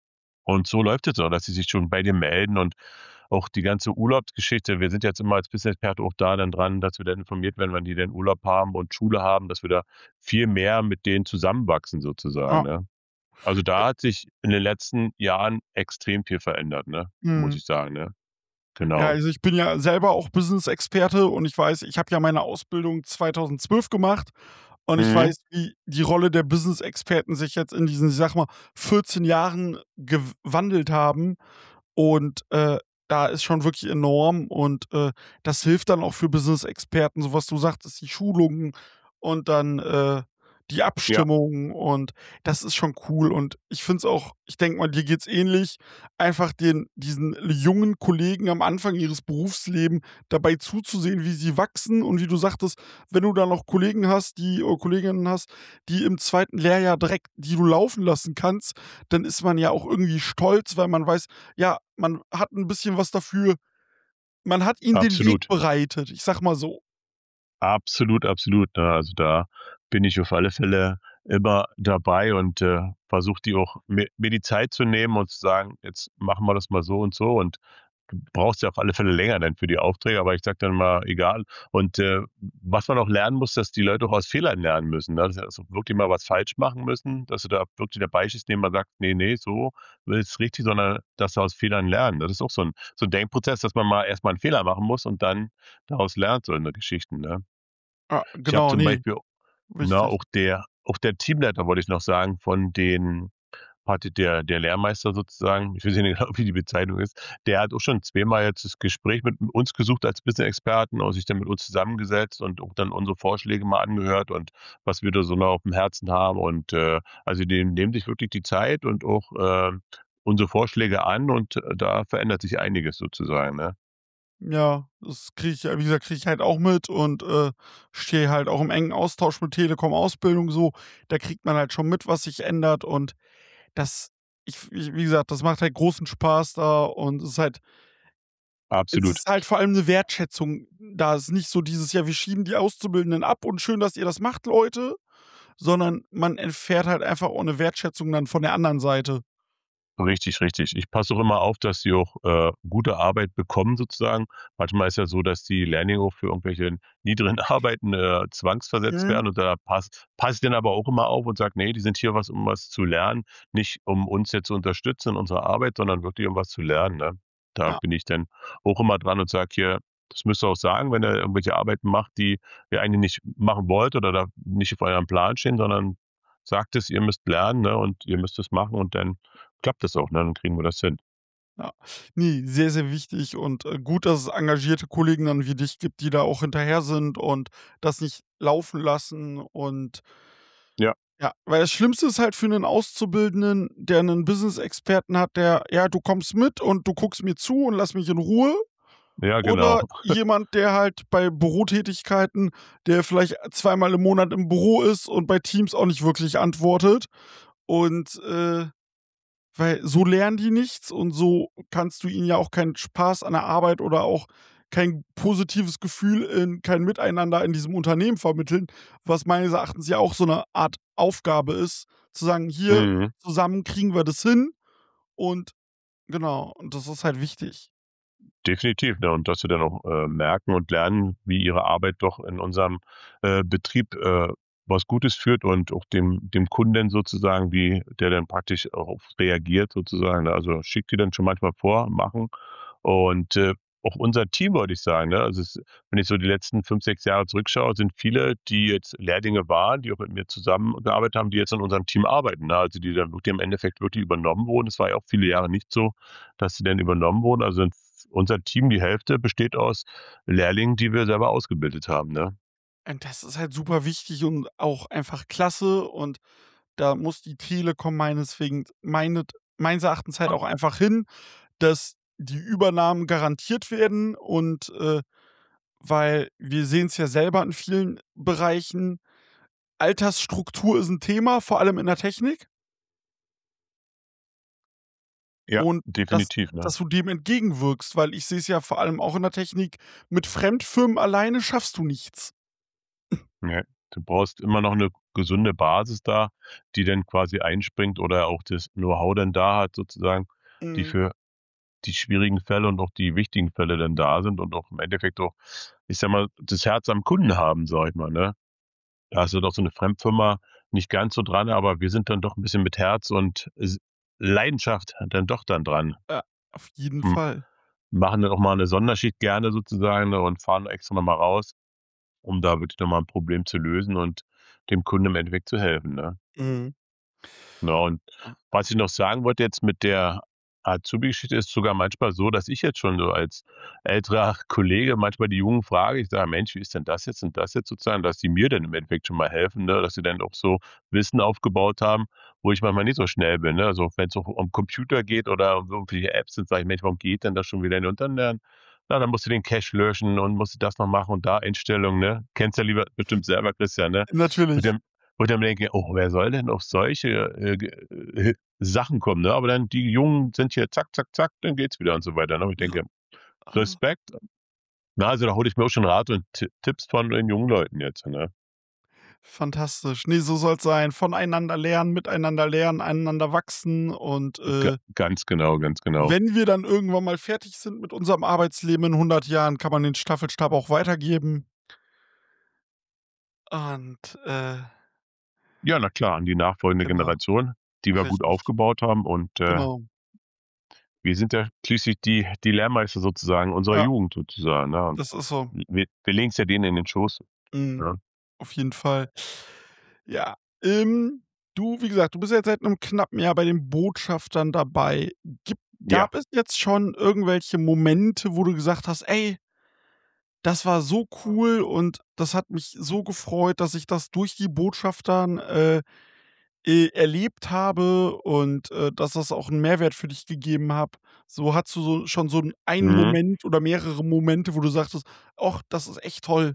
Speaker 2: Und so läuft es auch, dass sie sich schon bei dir melden und auch die ganze Urlaubsgeschichte. Wir sind jetzt immer als Business-Experte auch da dann dran, dass wir dann informiert werden, wann die denn Urlaub haben und Schule haben, dass wir da viel mehr mit denen zusammenwachsen sozusagen,
Speaker 1: Ja.
Speaker 2: ne? Also, da hat sich in den letzten Jahren extrem viel verändert, ne, muss
Speaker 1: Mhm.
Speaker 2: ich sagen, ne?
Speaker 1: Ja,
Speaker 2: Genau.
Speaker 1: also ich bin ja selber auch Business-Experte und ich weiß, ich habe ja meine Ausbildung 2012 gemacht und ich
Speaker 2: Mhm.
Speaker 1: weiß, wie die Rolle der Business-Experten sich jetzt in diesen, ich sage mal, 14 Jahren gewandelt haben. Und, da ist schon wirklich enorm und, das hilft dann auch für Business-Experten, so was du sagtest, die Schulungen und dann, die
Speaker 2: Ja,
Speaker 1: Abstimmungen und das ist schon cool und ich finde es auch, ich denke mal, dir geht's ähnlich, einfach diesen jungen Kollegen am Anfang ihres Berufsleben dabei zuzusehen, wie sie wachsen und wie du sagtest, wenn du da noch Kollegen hast, die oder Kolleginnen hast, die im zweiten Lehrjahr direkt die du laufen lassen kannst, dann ist man ja auch irgendwie stolz, weil man weiß, ja, man hat 'n bisschen was dafür, man hat ihnen den Weg
Speaker 2: absolut.
Speaker 1: bereitet, ich sage mal so.
Speaker 2: Absolut, absolut, ne? Also, da bin ich auf alle Fälle immer dabei und, versuche die auch mir die Zeit zu nehmen und zu sagen: „Jetzt machen wir das mal so und so“ und du brauchst ja auf alle Fälle länger dann für die Aufträge, aber ich sage dann mal: „Egal.“ Und, was man auch lernen muss, dass die Leute auch aus Fehlern lernen müssen, ne? Dass sie also wirklich mal was falsch machen müssen, dass du da wirklich dabei stehst, denen mal sagst: „Ne, ne, so ist richtig“, sondern dass sie aus Fehlern lernen. Das ist auch so 'n Denkprozess, dass man mal erst mal 'n Fehler machen muss und dann daraus lernt, so in der Geschichten, ne?
Speaker 1: Ja,
Speaker 2: Ich habe
Speaker 1: genau,
Speaker 2: zum
Speaker 1: ne,
Speaker 2: Beispiel ne,
Speaker 1: wichtig.
Speaker 2: auch der Teamleiter, wollte ich noch sagen, von den hatte der Lehrmeister sozusagen, ich weiß nicht genau, wie die Bezeichnung ist, der hat auch schon zweimal jetzt das Gespräch mit uns gesucht als Business-Experten und sich dann mit uns zusammengesetzt und auch dann unsere Vorschläge mal angehört und was wir da so noch aufm Herzen haben und, also, die nehmen sich wirklich die Zeit und auch, unsere Vorschläge an und, da verändert sich einiges sozusagen, ne?
Speaker 1: Ja, das kriege ich ja, wie gesagt, kriege ich halt auch mit und, stehe halt auch im engen Austausch mit Telekom Ausbildung so. Da kriegt man halt schon mit, was sich ändert und das wie gesagt, das macht halt großen Spaß da und es
Speaker 2: Absolut.
Speaker 1: ist halt vor allem 'ne Wertschätzung da. Es ist nicht so dieses: „Ja, wir schieben die Auszubildenden ab und schön, dass ihr das macht, Leute“, sondern man erfährt halt einfach auch 'ne Wertschätzung dann von der anderen Seite.
Speaker 2: Richtig, richtig. Ich passe auch immer auf, dass sie auch, gute Arbeit bekommen sozusagen. Manchmal ist ja so, dass die Lehrlinge auch für irgendwelche niedrigen Arbeiten, zwangsversetzt
Speaker 1: Mhm.
Speaker 2: werden und da passe ich dann aber auch immer auf und sage: „Ne, die sind hier um was zu lernen, nicht um uns jetzt zu unterstützen in unserer Arbeit, sondern wirklich um was zu lernen“, ne? Da
Speaker 1: Ja.
Speaker 2: bin ich dann auch immer dran und sage hier: „Das müsst ihr auch sagen, wenn ihr irgendwelche Arbeiten macht, die ihr eigentlich nicht machen wollt oder da nicht auf eurem Plan stehen, sondern sagt es, ihr müsst lernen, ne, und ihr müsst es machen und dann klappt das auch, ne? Dann kriegen wir das hin.
Speaker 1: Ja. Ne, sehr, sehr wichtig und, gut, dass es engagierte Kollegen dann wie dich gibt, die da auch hinterher sind und das nicht laufen lassen und
Speaker 2: Ja,
Speaker 1: ja, weil das Schlimmste ist halt für 'nen Auszubildenden, der 'nen Business-Experten hat, der: „Ja, du kommst mit und du guckst mir zu und lass mich in Ruhe.“
Speaker 2: ja, genau.
Speaker 1: Oder jemand, der halt bei Bürotätigkeiten, der vielleicht zweimal im Monat im Büro ist und bei Teams auch nicht wirklich antwortet und, weil so lernen die nichts und so kannst du ihnen ja auch keinen Spaß an der Arbeit oder auch kein positives Gefühl in kein Miteinander in diesem Unternehmen vermitteln, was meines Erachtens ja auch so 'ne Art Aufgabe ist, zu sagen: „Hier,
Speaker 2: Mhm.
Speaker 1: zusammen kriegen wir das hin“ und genau, und das ist halt wichtig.
Speaker 2: Definitiv, ne? Und dass sie dann auch, merken und lernen, wie ihre Arbeit doch in unserem, Betrieb, was Gutes führt und auch dem Kunden sozusagen, wie der dann praktisch auch reagiert sozusagen, ne? Also, schicke die dann schon manchmal vor, machen und, auch unser Team, würde ich sagen, ne? Also, wenn ich so die letzten 5, 6 Jahre zurückschaue, sind viele, die jetzt Lehrlinge waren, die auch mit mir zusammengearbeitet haben, die jetzt in unserem Team arbeiten, ne? Also, die dann wirklich im Endeffekt wirklich übernommen wurden. Es war ja auch viele Jahre nicht so, dass sie dann übernommen wurden. Also, unser Team, die Hälfte besteht aus Lehrlingen, die wir selber ausgebildet haben, ne?
Speaker 1: Und das ist halt super wichtig und auch einfach klasse und da muss die Telekom meines Erachtens halt auch einfach hin, dass die Übernahmen garantiert werden und, weil wir sehen es ja selber in vielen Bereichen, Altersstruktur ist 'n Thema, vor allem in der Technik
Speaker 2: Ja,
Speaker 1: und
Speaker 2: definitiv, ne?
Speaker 1: dass du dem entgegenwirkst, weil ich sehe es ja vor allem auch in der Technik, mit Fremdfirmen alleine schaffst du nichts.
Speaker 2: Ne, du brauchst immer noch 'ne gesunde Basis da, die dann quasi einspringt oder auch das Know-how dann da hat sozusagen, die
Speaker 1: Mhm.
Speaker 2: für die schwierigen Fälle und auch die wichtigen Fälle dann da sind und auch im Endeffekt auch, ich sage mal, das Herz am Kunden haben, sage ich mal, ne? Da ist ja doch so 'ne Fremdfirma nicht ganz so dran, aber wir sind dann doch 'n bisschen mit Herz und Leidenschaft dann doch dann dran.
Speaker 1: Ja, auf jeden
Speaker 2: M
Speaker 1: Fall.
Speaker 2: Machen dann auch mal 'ne Sonderschicht gerne sozusagen, ne, und fahren extra noch mal raus, um da wirklich noch mal 'n Problem zu lösen und dem Kunden im Endeffekt zu helfen, ne?
Speaker 1: Mhm.
Speaker 2: Ja, und
Speaker 1: Ah,
Speaker 2: was ich noch sagen wollte jetzt mit der Azubi-Geschichte ist sogar manchmal so, dass ich jetzt schon so als älterer Kollege manchmal die Jungen frage, ich sage: „Mensch, wie ist denn das jetzt und das jetzt?" sozusagen, dass die mir dann im Endeffekt schon mal helfen, ne, dass sie dann auch so Wissen aufgebaut haben, wo ich manchmal nicht so schnell bin, ne? Also, wenn's auch um Computer geht oder um irgendwelche Apps, dann sage ich: „Mensch, warum geht denn das schon wieder nicht?" Und dann: „Na, dann musst du den Cache löschen und musst du das noch machen und da Einstellungen", ne? Kennst ja lieber bestimmt selber, Christian, ne? Mit
Speaker 1: natürlich.
Speaker 2: dem wo ich dann denke: „Oh, wer soll denn auf solche, Sachen kommen", ne? Aber dann die Jungen sind hier zack, zack, zack, dann geht's wieder und so weiter, ne? Und ich
Speaker 1: Ja,
Speaker 2: denke:
Speaker 1: ah,
Speaker 2: „Respekt." Na, also, da hole ich mir auch schon Rat und Tipps von den jungen Leuten jetzt, ne?
Speaker 1: fantastisch. Ne, so soll's sein. Voneinander lernen, einander wachsen und,
Speaker 2: Ganz genau, ganz genau.
Speaker 1: wenn wir dann irgendwann mal fertig sind mit unserem Arbeitsleben in 100 Jahren, kann man den Staffelstab auch weitergeben. Und,
Speaker 2: Ja, na klar, an die nachfolgende
Speaker 1: genau,
Speaker 2: Generation, die wir gut
Speaker 1: richtig,
Speaker 2: aufgebaut haben und,
Speaker 1: genau.
Speaker 2: wir sind ja schließlich die Lehrmeister sozusagen unserer
Speaker 1: Ja,
Speaker 2: Jugend sozusagen, ne? Und
Speaker 1: das ist so.
Speaker 2: wir legen's ja denen in den Schoß,
Speaker 1: Mhm.
Speaker 2: ne?
Speaker 1: Auf jeden Fall. Ja, du, wie gesagt, du bist jetzt seit 'nem knappen Jahr bei den Botschaftern dabei.
Speaker 2: Ja.
Speaker 1: Gab es jetzt schon irgendwelche Momente, wo du gesagt hast: „Ey, das war so cool und das hat mich so gefreut, dass ich das durch die Botschaftern, erlebt habe und, dass das auch 'n Mehrwert für dich gegeben hat." So, hast du schon so 'n einen
Speaker 2: Mhm.
Speaker 1: Moment oder mehrere Momente, wo du sagtest: „Och, das ist echt toll."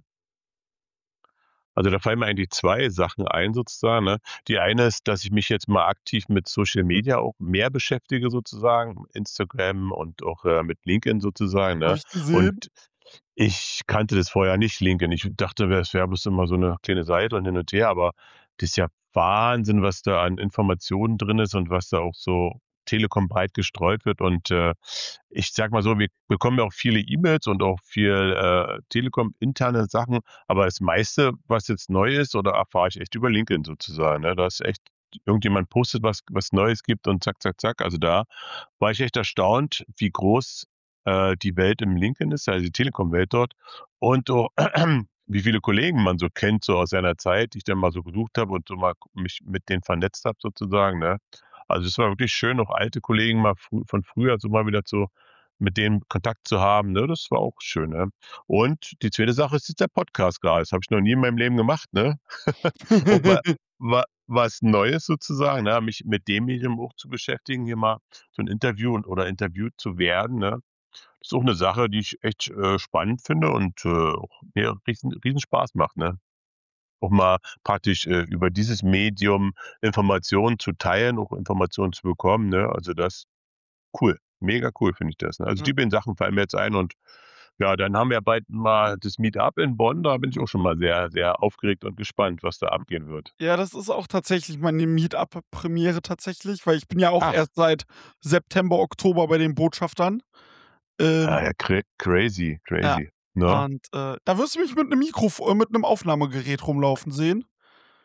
Speaker 2: Also, da fallen mir eigentlich 2 Sachen ein sozusagen, ne? Die eine ist, dass ich mich jetzt mal aktiv mit Social Media auch mehr beschäftige sozusagen, Instagram und auch, mit LinkedIn sozusagen,
Speaker 1: Habe
Speaker 2: ne?
Speaker 1: ich
Speaker 2: Und
Speaker 1: gesehen.
Speaker 2: ich kannte das vorher nicht, LinkedIn. Ich dachte, es wäre bloß immer so 'ne kleine Seite und hin und her, aber das ist ja Wahnsinn, was da an Informationen drin ist und was da auch so telekombreit gestreut wird. Und, ich sage mal so, wir bekommen ja auch viele E-Mails und auch viel, Telekom-interne Sachen, aber das meiste, was jetzt neu ist oder erfahre ich echt über LinkedIn sozusagen, ne? Da ist echt irgendjemand postet was Neues gibt und zack, zack, zack. Also, da war ich echt erstaunt, wie groß, die Welt im LinkedIn ist, also die Telekom-Welt dort und auch wie viele Kollegen man so kennt, so aus seiner Zeit, die ich dann mal so gesucht habe und so mal mich mit denen vernetzt habe sozusagen, ne? Also, es war wirklich schön, auch alte Kollegen mal von früher so mal wieder mit denen Kontakt zu haben, ne? Das war auch schön, ne? Und die zweite Sache ist jetzt der Podcast grade. Das habe ich noch nie in meinem Leben gemacht, ne? Auch mal was Neues sozusagen, ne? Mich mit dem Medium auch zu beschäftigen, hier mal so 'n Interview oder interviewt zu werden, ne? Das ist auch 'ne Sache, die ich echt, spannend finde und, auch mir riesen Spaß macht, ne? Auch mal praktisch, über dieses Medium Informationen zu teilen, auch Informationen zu bekommen, ne? Also, das cool, mega cool finde ich das, ne? Also,
Speaker 1: Ja.
Speaker 2: die beiden Sachen fallen mir jetzt ein und ja, dann haben wir bald mal das Meetup in Bonn, da bin ich auch schon mal sehr, sehr aufgeregt und gespannt, was da abgehen wird.
Speaker 1: Ja, das ist auch tatsächlich meine Meetup-Premiere tatsächlich, weil ich bin ja auch
Speaker 2: Ach,
Speaker 1: erst seit September, Oktober bei den Botschaftern.
Speaker 2: ah
Speaker 1: Ähm,
Speaker 2: ja, crazy,
Speaker 1: ja,
Speaker 2: crazy, ne?
Speaker 1: und, da wirst du mich mit 'nem Aufnahmegerät rumlaufen sehen.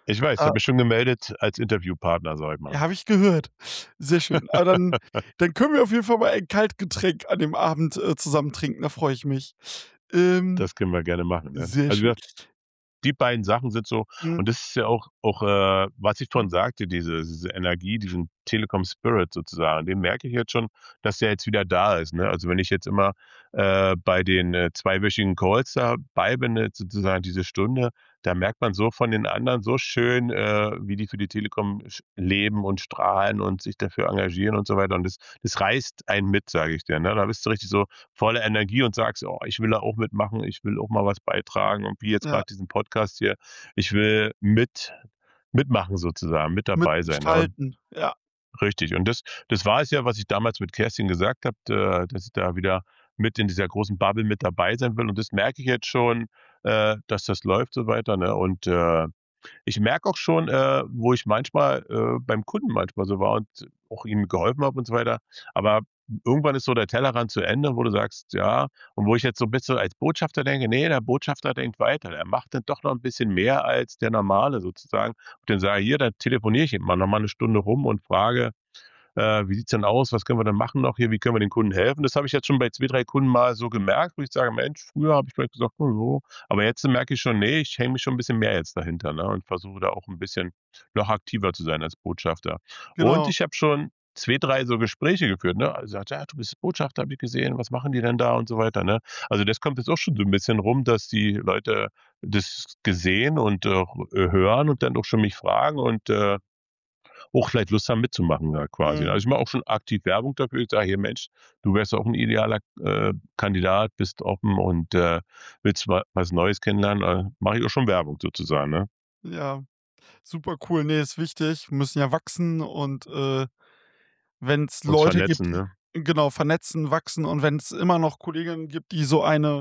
Speaker 2: Ich weiß, ich
Speaker 1: Ah,
Speaker 2: habe mich schon gemeldet als Interviewpartner, sage ich mal.
Speaker 1: ja, habe ich gehört. Sehr schön. Aber dann können wir auf jeden Fall mal ein Kaltgetränk an dem Abend, zusammen trinken, da freue ich mich. Ähm,
Speaker 2: Das können wir gerne machen, ne?
Speaker 1: Sehr
Speaker 2: Also,
Speaker 1: schön.
Speaker 2: die beiden Sachen sind so
Speaker 1: Mhm,
Speaker 2: und das ist ja auch, was ich vorhin sagte, diese Energie, diesen Telekom Spirit sozusagen, den merke ich jetzt schon, dass der jetzt wieder da ist, ne? Also, wenn ich jetzt immer, bei den, zweiwöchigen Calls dabei bin, sozusagen diese Stunde, da merkt man so von den anderen so schön, wie die für die Telekom leben und strahlen und sich dafür engagieren und so weiter. Und das reißt einen mit, sage ich dir, ne? Da bist du richtig so voller Energie und sagst: „Oh, ich will da auch mitmachen, ich will auch mal was beitragen und wie jetzt
Speaker 1: ja,
Speaker 2: gerade diesen Podcast hier. Ich will mitmachen sozusagen, mit dabei sein“, ne? Und
Speaker 1: mitgestalten. Ja,
Speaker 2: richtig. Und das war es ja, was ich damals mit Kerstin gesagt habe, dass ich da wieder mit in dieser großen Bubble mit dabei sein will. Und das merke ich jetzt schon, dass das läuft so weiter, ne? Und, ich merke auch schon, wo ich manchmal, beim Kunden manchmal so war und auch ihm geholfen habe und so weiter. Aber irgendwann ist so der Tellerrand zu Ende, wo du sagst, ja und wo ich jetzt so 'n bisschen als Botschafter denke: „Ne, der Botschafter denkt weiter. Der macht dann doch noch 'n bisschen mehr als der Normale sozusagen.“ Und dann sage ich: „Hier, da telefoniere ich eben mal noch mal 'ne Stunde rum und frage, wie sieht's denn aus? Was können wir denn machen noch hier? Wie können wir den Kunden helfen?“ Das habe ich jetzt schon bei 2 3 Kunden mal so gemerkt, wo ich sage: „Mensch, früher habe ich vielleicht gesagt, hm, so.“ Aber jetzt merke ich schon, ne, ich hänge mich schon 'n bisschen mehr jetzt dahinter, ne, und versuche da auch 'n bisschen noch aktiver zu sein als Botschafter. Und
Speaker 1: genau.
Speaker 2: ich habe schon 2 3 so Gespräche geführt, ne? Also sagt: „Ja, du bist Botschafter, habe ich gesehen. Was machen die denn da?“ und so weiter, ne? Also, das kommt jetzt auch schon so 'n bisschen rum, dass die Leute das gesehen und auch, hören und dann auch schon mich fragen und, auch vielleicht Lust haben mitzumachen da quasi. Also,
Speaker 1: Mhm.
Speaker 2: ich mache auch schon aktiv Werbung dafür. Ich sage: „Hier Mensch, du wärst auch 'n idealer, Kandidat, bist offen und, willst was Neues kennenlernen.“ Mache ich auch schon Werbung sozusagen, ne?
Speaker 1: Ja, super cool. Ne, ist wichtig. Wir müssen ja wachsen und, wenn's
Speaker 2: Uns
Speaker 1: Leute gibt,
Speaker 2: vernetzen, ne?
Speaker 1: genau, vernetzen, wachsen und wenn's immer noch Kolleginnen gibt, die so eine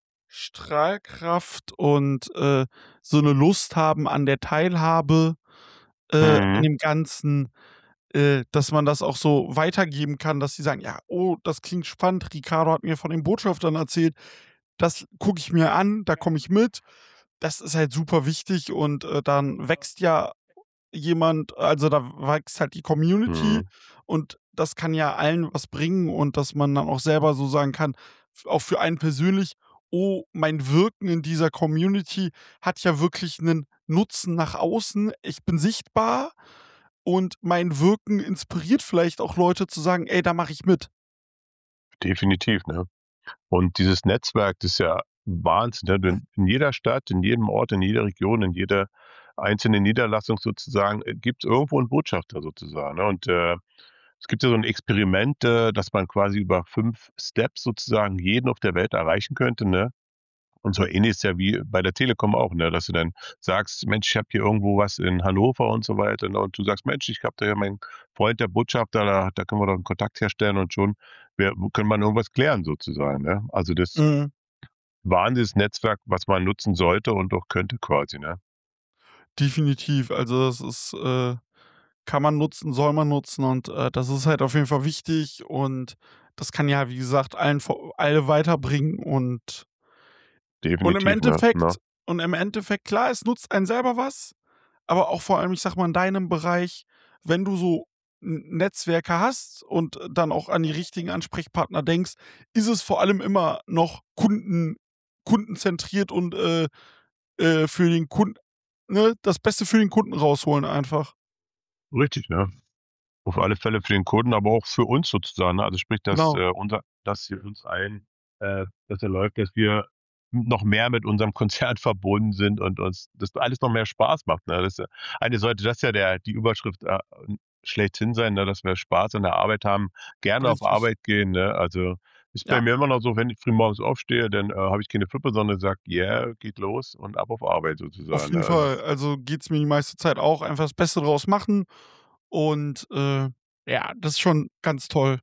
Speaker 1: Strahlkraft und, so 'ne Lust haben an der Teilhabe, an
Speaker 2: Mhm.
Speaker 1: dem Ganzen, dass man das auch so weitergeben kann, dass sie sagen: „Ja, oh, das klingt spannend. Ricardo hat mir von den Botschaftern erzählt. Das gucke ich mir an, da komme ich mit.“ Das ist halt super wichtig und, dann wächst ja jemand, also, da wächst halt die Community
Speaker 2: Mhm.
Speaker 1: und das kann ja allen was bringen und dass man dann auch selber so sagen kann, auch für einen persönlich: „Oh, mein Wirken in dieser Community hat ja wirklich 'nen Nutzen nach außen. Ich bin sichtbar und mein Wirken inspiriert vielleicht auch Leute zu sagen: ‚Ey, da mache ich mit.'“
Speaker 2: Definitiv, ne? Und dieses Netzwerk, das ist ja Wahnsinn, ne? Denn in jeder Stadt, in jedem Ort, in jeder Region, in jeder einzelnen Niederlassung sozusagen, gibt's irgendwo 'n Botschafter sozusagen, ne? Und, es gibt ja so 'n Experiment, dass man quasi über 5 Steps sozusagen jeden auf der Welt erreichen könnte, ne? Und so ähnlich ist ja wie bei der Telekom auch, ne, dass du dann sagst: „Mensch, ich habe hier irgendwo was in Hannover“ und so weiter, ne? Und du sagst: „Mensch, ich habe da ja meinen Freund, der Botschafter, da können wir doch 'n Kontakt herstellen und schon können wir irgendwas klären sozusagen“, ne? Also, das
Speaker 1: Mhm.
Speaker 2: Wahnsinns-Netzwerk, was man nutzen sollte und auch könnte quasi, ne?
Speaker 1: Definitiv. Also, das ist, kann man nutzen, soll man nutzen und, das ist halt auf jeden Fall wichtig und das kann ja, wie gesagt, alle weiterbringen und im
Speaker 2: Definitiv, ne?
Speaker 1: Endeffekt klar, es nutzt einen selber was, aber auch vor allem, ich sage mal, in deinem Bereich, wenn du so Netzwerke hast und dann auch an die richtigen Ansprechpartner denkst, ist es vor allem immer noch kundenzentriert und, für den Kunden, ne, das Beste für den Kunden rausholen einfach.
Speaker 2: Richtig, ne? Auf alle Fälle für den Kunden, aber auch für uns sozusagen, ne? Also, sprich,
Speaker 1: Genau.
Speaker 2: dass wir uns dass er läuft, dass wir noch mehr mit unserem Konzern verbunden sind und uns das alles noch mehr Spaß macht, ne? Das eigentlich sollte das ja die Überschrift, schlechthin sein, ne, dass wir Spaß an der Arbeit haben, gerne auf
Speaker 1: Richtig.
Speaker 2: Arbeit gehen, ne? Also, ist bei
Speaker 1: Ja,
Speaker 2: mir immer noch so, wenn ich frühmorgens aufstehe, dann, habe ich keine Flippe, sondern sage: „Yeah, geht los“ und ab auf Arbeit
Speaker 1: auf
Speaker 2: sozusagen, ne?
Speaker 1: jeden
Speaker 2: Also,
Speaker 1: Fall. Also, geht's mir die meiste Zeit auch. Einfach das Beste draus machen und, ja, das ist schon ganz toll.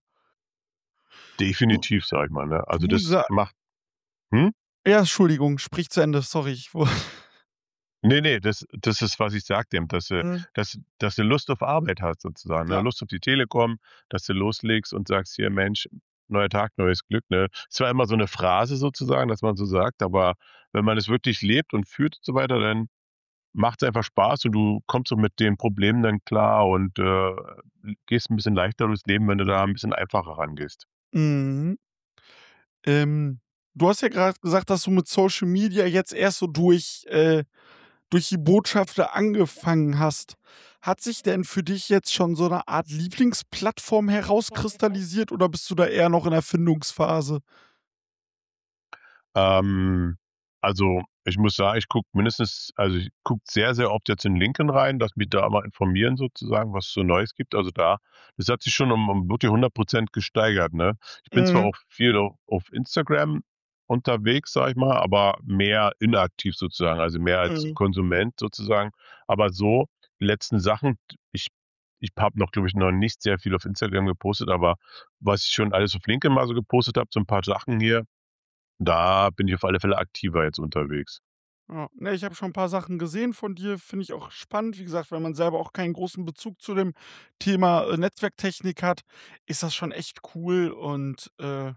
Speaker 1: Du
Speaker 2: definitiv, sage ich mal, ne? Also,
Speaker 1: du
Speaker 2: das
Speaker 1: sa
Speaker 2: macht hm?
Speaker 1: Ja, Entschuldigung, sprich zu Ende. Sorry, ich wo
Speaker 2: Ne, ne, das ist, was ich sagte eben,
Speaker 1: Mhm.
Speaker 2: dass du Lust auf Arbeit hast sozusagen, ne?
Speaker 1: Ja,
Speaker 2: Lust auf die Telekom, dass du loslegst und sagst: „Hier Mensch, neuer Tag, neues Glück“, ne? Ist zwar immer so 'ne Phrase sozusagen, dass man so sagt, aber wenn man es wirklich lebt und fühlt und so weiter, dann macht's einfach Spaß und du kommst so mit den Problemen dann klar und, gehst 'n bisschen leichter durchs Leben, wenn du da 'n bisschen einfacher rangehst.
Speaker 1: Mhm. Du hast ja grad gesagt, dass du mit Social Media jetzt erst so durch die Botschafter angefangen hast. Hat sich denn für dich jetzt schon so 'ne Art Lieblingsplattform herauskristallisiert oder bist du da eher noch in der Findungsphase?
Speaker 2: Ähm, also, ich muss sagen, ich gucke sehr, sehr oft jetzt in LinkedIn rein, lasse mich da mal informieren sozusagen, was es so Neues gibt. Also, das hat sich schon um wirklich 100% gesteigert, ne? Ich bin zwar
Speaker 1: Mhm.
Speaker 2: auch viel auf Instagram unterwegs, sage ich mal, aber mehr inaktiv sozusagen, also mehr als
Speaker 1: Mhm.
Speaker 2: Konsument sozusagen. Aber so, die letzten Sachen, ich ich habe noch, glaube ich, noch nicht sehr viel auf Instagram gepostet, aber was ich schon alles auf LinkedIn mal so gepostet habe, so 'n paar Sachen hier, da bin ich auf alle Fälle aktiver jetzt unterwegs.
Speaker 1: Ja. Ne, ich habe schon 'n paar Sachen gesehen von dir, finde ich auch spannend. Wie gesagt, wenn man selber auch keinen großen Bezug zu dem Thema, Netzwerktechnik hat, ist das schon echt cool und,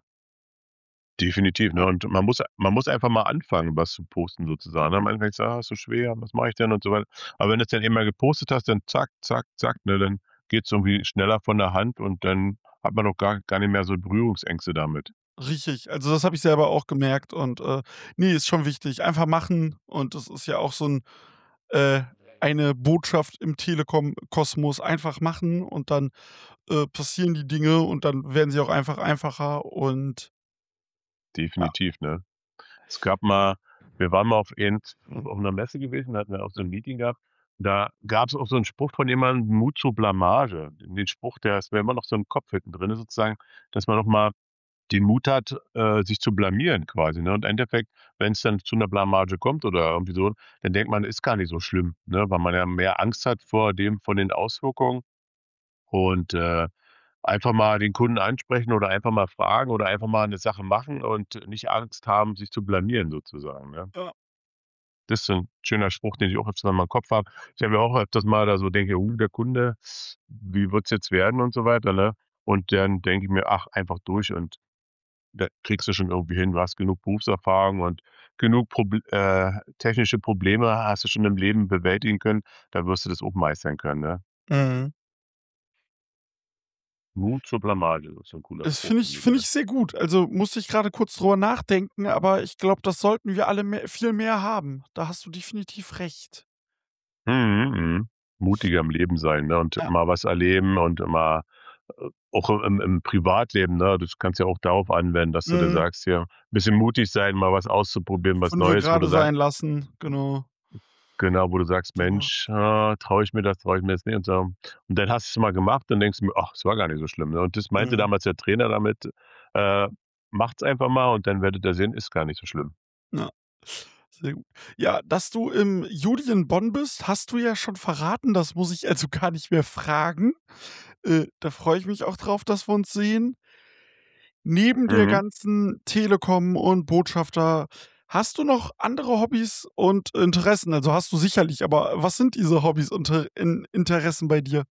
Speaker 2: Definitiv, ne?
Speaker 1: ja,
Speaker 2: Und man muss einfach mal anfangen, was zu posten sozusagen, ne? Am Anfang denkst du: „Ah, ist so schwer, was mache ich denn?“ und so weiter. Aber wenn du's dann einmal gepostet hast, dann zack, zack, zack, ne, dann geht's irgendwie schneller von der Hand und dann hat man auch gar nicht mehr so Berührungsängste damit.
Speaker 1: richtig. Also, das habe ich selber auch gemerkt und, ne, ist schon wichtig. Einfach machen und das ist ja auch so 'n äh, eine Botschaft im Telekom-Kosmos. Einfach machen und dann, passieren die Dinge und dann werden sie auch einfach einfacher und ja.
Speaker 2: Definitiv, ne? Es gab mal Wir waren mal auf 'ner Messe gewesen, da hatten wir auch so 'n Meeting gehabt. Da gab's auch so 'n Spruch von jemandem: „Mut zur Blamage.“ Den Spruch, der ist mir immer noch so im Kopf hinten drin sozusagen, dass man doch mal den Mut hat, sich zu blamieren quasi, ne? Und im Endeffekt, wenn's dann zu 'ner Blamage kommt oder irgendwie so, dann denkt man, ist gar nicht so schlimm, ne? Weil man ja mehr Angst hat von den Auswirkungen und, einfach mal den Kunden ansprechen oder einfach mal fragen oder einfach mal 'ne Sache machen und nicht Angst haben, sich zu blamieren sozusagen, ne?
Speaker 1: Ja.
Speaker 2: Das ist so 'n schöner Spruch, den ich auch öfters mal im Kopf habe. Ich habe ja auch öfters mal da so denke: der Kunde, wie wird's jetzt werden?“ und so weiter, ne? Und dann denke ich mir: „Ach, einfach durch und da kriegst du schon irgendwie hin. Du hast genug Berufserfahrung und genug technische Probleme hast du schon im Leben bewältigen können. Da wirst du das auch meistern können“, ne?
Speaker 1: Mhm.
Speaker 2: Mut zur Blamage, das ist so 'n cooler
Speaker 1: Das
Speaker 2: Spruch,
Speaker 1: finde ich
Speaker 2: finde ich,
Speaker 1: finde
Speaker 2: ja.
Speaker 1: ich sehr gut. Also, musste ich grade kurz drüber nachdenken, aber ich glaube, das sollten wir alle viel mehr haben. Da hast du definitiv recht.
Speaker 2: Mhm, mhm. Mutiger im Leben sein, ne, und
Speaker 1: Ja.
Speaker 2: mal was erleben und mal, auch im Privatleben, ne? Das kannst du ja auch darauf anwenden, dass du dir
Speaker 1: Mhm.
Speaker 2: sagst, hier, bisschen mutig sein, mal was auszuprobieren, was
Speaker 1: 5
Speaker 2: Neues, wo du
Speaker 1: grade
Speaker 2: sagst
Speaker 1: sein lassen, genau.
Speaker 2: genau, wo du sagst:
Speaker 1: So.
Speaker 2: „Mensch, traue ich mir das, traue ich mir das nicht?“ und so. Und dann hast du's mal gemacht und denkst du mir: „Ach, es war gar nicht so schlimm“, ne? Und das meinte
Speaker 1: Mhm.
Speaker 2: damals der Trainer damit, äh: „Macht's einfach mal und dann werdet ihr sehen, ist gar nicht so schlimm.“
Speaker 1: Ja, sehr gut. Ja, dass du im Juli in Bonn bist, hast du ja schon verraten. Das muss ich also gar nicht mehr fragen. Da freue ich mich auch drauf, dass wir uns sehen. Neben der
Speaker 2: Mhm.
Speaker 1: ganzen Telekom und Botschafter, hast du noch andere Hobbys und Interessen? Also, hast du sicherlich, aber was sind diese Hobbys und Interessen bei dir?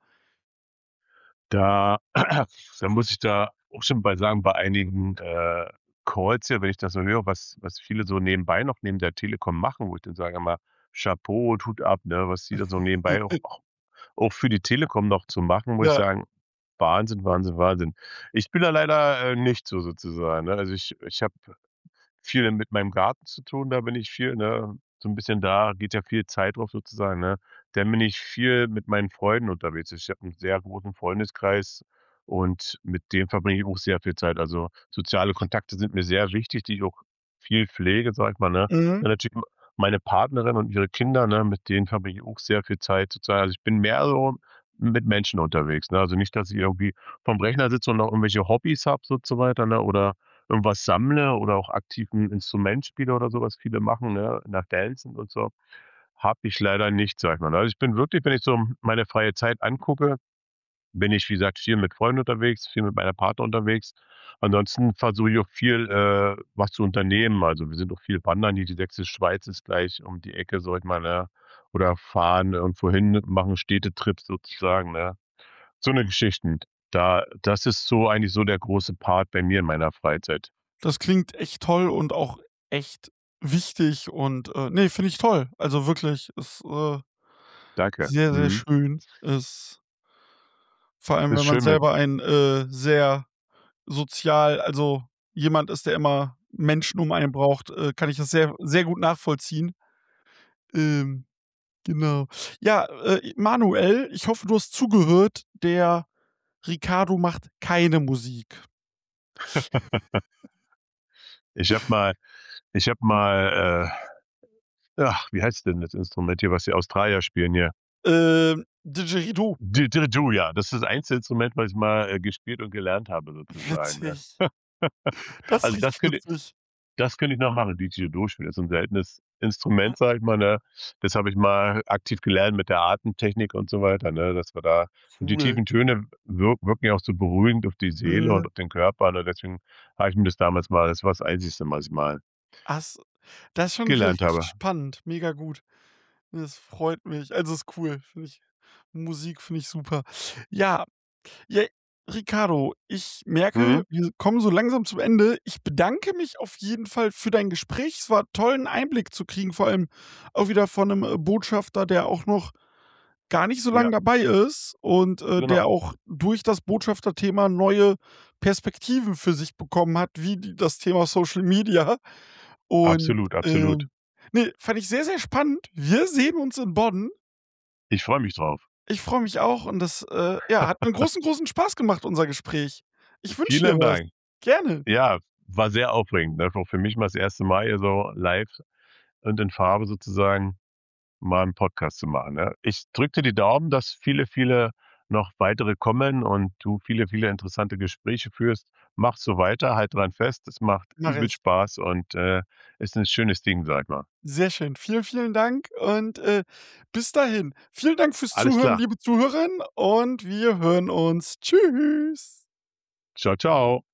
Speaker 2: Da da muss ich da auch schon bei sagen, bei einigen, Calls hier, wenn ich das so höre, was viele so nebenbei noch neben der Telekom machen, wo ich dann sage immer: „Chapeau und Hut ab“, ne, was die da so nebenbei auch für die Telekom noch zu machen, muss ich
Speaker 1: Ja.
Speaker 2: sagen, Wahnsinn, Wahnsinn, Wahnsinn. Ich bin da leider, nicht so sozusagen, ne? Also, ich habe viel mit meinem Garten zu tun, da bin ich viel, ne? So 'n bisschen da geht ja viel Zeit drauf sozusagen, ne? Dann bin ich viel mit meinen Freunden unterwegs. Ich habe 'n sehr großen Freundeskreis und mit dem verbringe ich auch sehr viel Zeit. Also, soziale Kontakte sind mir sehr wichtig, die ich auch viel pflege, sage ich mal, ne?
Speaker 1: Mhm.
Speaker 2: Dann natürlich meine Partnerin und ihre Kinder, ne, mit denen verbringe ich auch sehr viel Zeit sozusagen. Also, ich bin mehr so mit Menschen unterwegs, ne? Also, nicht, dass ich irgendwie vorm Rechner sitze und noch irgendwelche Hobbys habe so weiter, ne, oder irgendwas sammle oder auch aktiv 'n Instrument spiele oder so, was viele machen, ne, nach Dancen und so, habe ich leider nicht, sage ich mal. Also, ich bin wirklich, wenn ich so meine freie Zeit angucke, bin ich, wie gesagt, viel mit Freunden unterwegs, viel mit meiner Partner unterwegs. Ansonsten versuche ich auch viel, was zu unternehmen. Also, wir sind auch viel wandern hier, die Sächsische Schweiz ist gleich um die Ecke, sage ich mal, ne, oder fahren irgendwo hin, machen Städtetrips sozusagen, ne? So 'ne Geschichten. Das ist so eigentlich so der große Part bei mir in meiner Freizeit.
Speaker 1: Das klingt echt toll und auch echt wichtig und, ne, finde ich toll. Also wirklich, ist,
Speaker 2: Danke.
Speaker 1: sehr, sehr
Speaker 2: Mhm.
Speaker 1: schön. Ist vor allem,
Speaker 2: Ist
Speaker 1: wenn man
Speaker 2: schön mit
Speaker 1: selber ein, sehr sozial also jemand ist, der immer Menschen um einen braucht, kann ich das sehr sehr gut nachvollziehen. Ähm, genau. Ja, Manuel, ich hoffe, du hast zugehört. Der Ricardo macht keine Musik.
Speaker 2: ich habe mal ich habe mal, ach, wie heißt denn das Instrument hier, was die Australier spielen hier?
Speaker 1: Didgeridoo.
Speaker 2: Didgeridoo, ja. Das ist das einzige Instrument, was ich mal, gespielt und gelernt habe sozusagen, ja.
Speaker 1: Witzig. Das ist
Speaker 2: Also,
Speaker 1: richtig witzig.
Speaker 2: das könnte ich noch machen, Didgeridoo spielen. Das ist so 'n seltenes Instrument, sage ich mal, ne? Das habe ich mal aktiv gelernt mit der Atemtechnik und so weiter, ne, dass wir da und die
Speaker 1: Cool.
Speaker 2: tiefen Töne wirken ja auch so beruhigend auf die Seele und
Speaker 1: Mhm.
Speaker 2: auf den Körper, ne? Deswegen habe ich mir das damals mal das war das Einzigste, was ich mal
Speaker 1: Hast das ist schon
Speaker 2: gelernt
Speaker 1: richtig
Speaker 2: habe.
Speaker 1: spannend, mega gut. Das freut mich. Also, ist cool, finde ich Musik finde ich super. Ja, ja, Ricardo, ich merke,
Speaker 2: Mhm.
Speaker 1: wir kommen so langsam zum Ende. Ich bedanke mich auf jeden Fall für dein Gespräch. Es war toll, 'n Einblick zu kriegen, vor allem auch wieder von 'nem, Botschafter, der auch noch gar nicht so
Speaker 2: Ja,
Speaker 1: lang dabei ist und, der
Speaker 2: genau.
Speaker 1: auch durch das Botschafterthema neue Perspektiven für sich bekommen hat, wie das Thema Social Media. Und,
Speaker 2: Absolut, absolut.
Speaker 1: ne, fand ich sehr, sehr spannend. Wir sehen uns in Bonn.
Speaker 2: Ich freue mich drauf.
Speaker 1: Ich freue mich auch und das, ja, hat mir großen, großen Spaß gemacht, unser Gespräch. Ich wünsche dir
Speaker 2: Vielen
Speaker 1: was.
Speaker 2: Dank.
Speaker 1: Gerne.
Speaker 2: Ja, war sehr aufregend, ne? Auch für mich mal das erste Mal hier so live und in Farbe sozusagen mal 'n Podcast zu machen, ne? Ich drücke dir die Daumen, dass viele, viele noch weitere kommen und du viele, viele interessante Gespräche führst. Mach so weiter, halt dran fest. Es macht
Speaker 1: Mache
Speaker 2: übel
Speaker 1: ich.
Speaker 2: Spaß und, ist 'n schönes Ding, sage ich mal.
Speaker 1: Sehr schön. Vielen, vielen Dank und, bis dahin. Vielen Dank fürs
Speaker 2: Alles
Speaker 1: Zuhören,
Speaker 2: klar.
Speaker 1: liebe Zuhörerinnen, und wir hören uns. Tschüss.
Speaker 2: Tschau, tschau.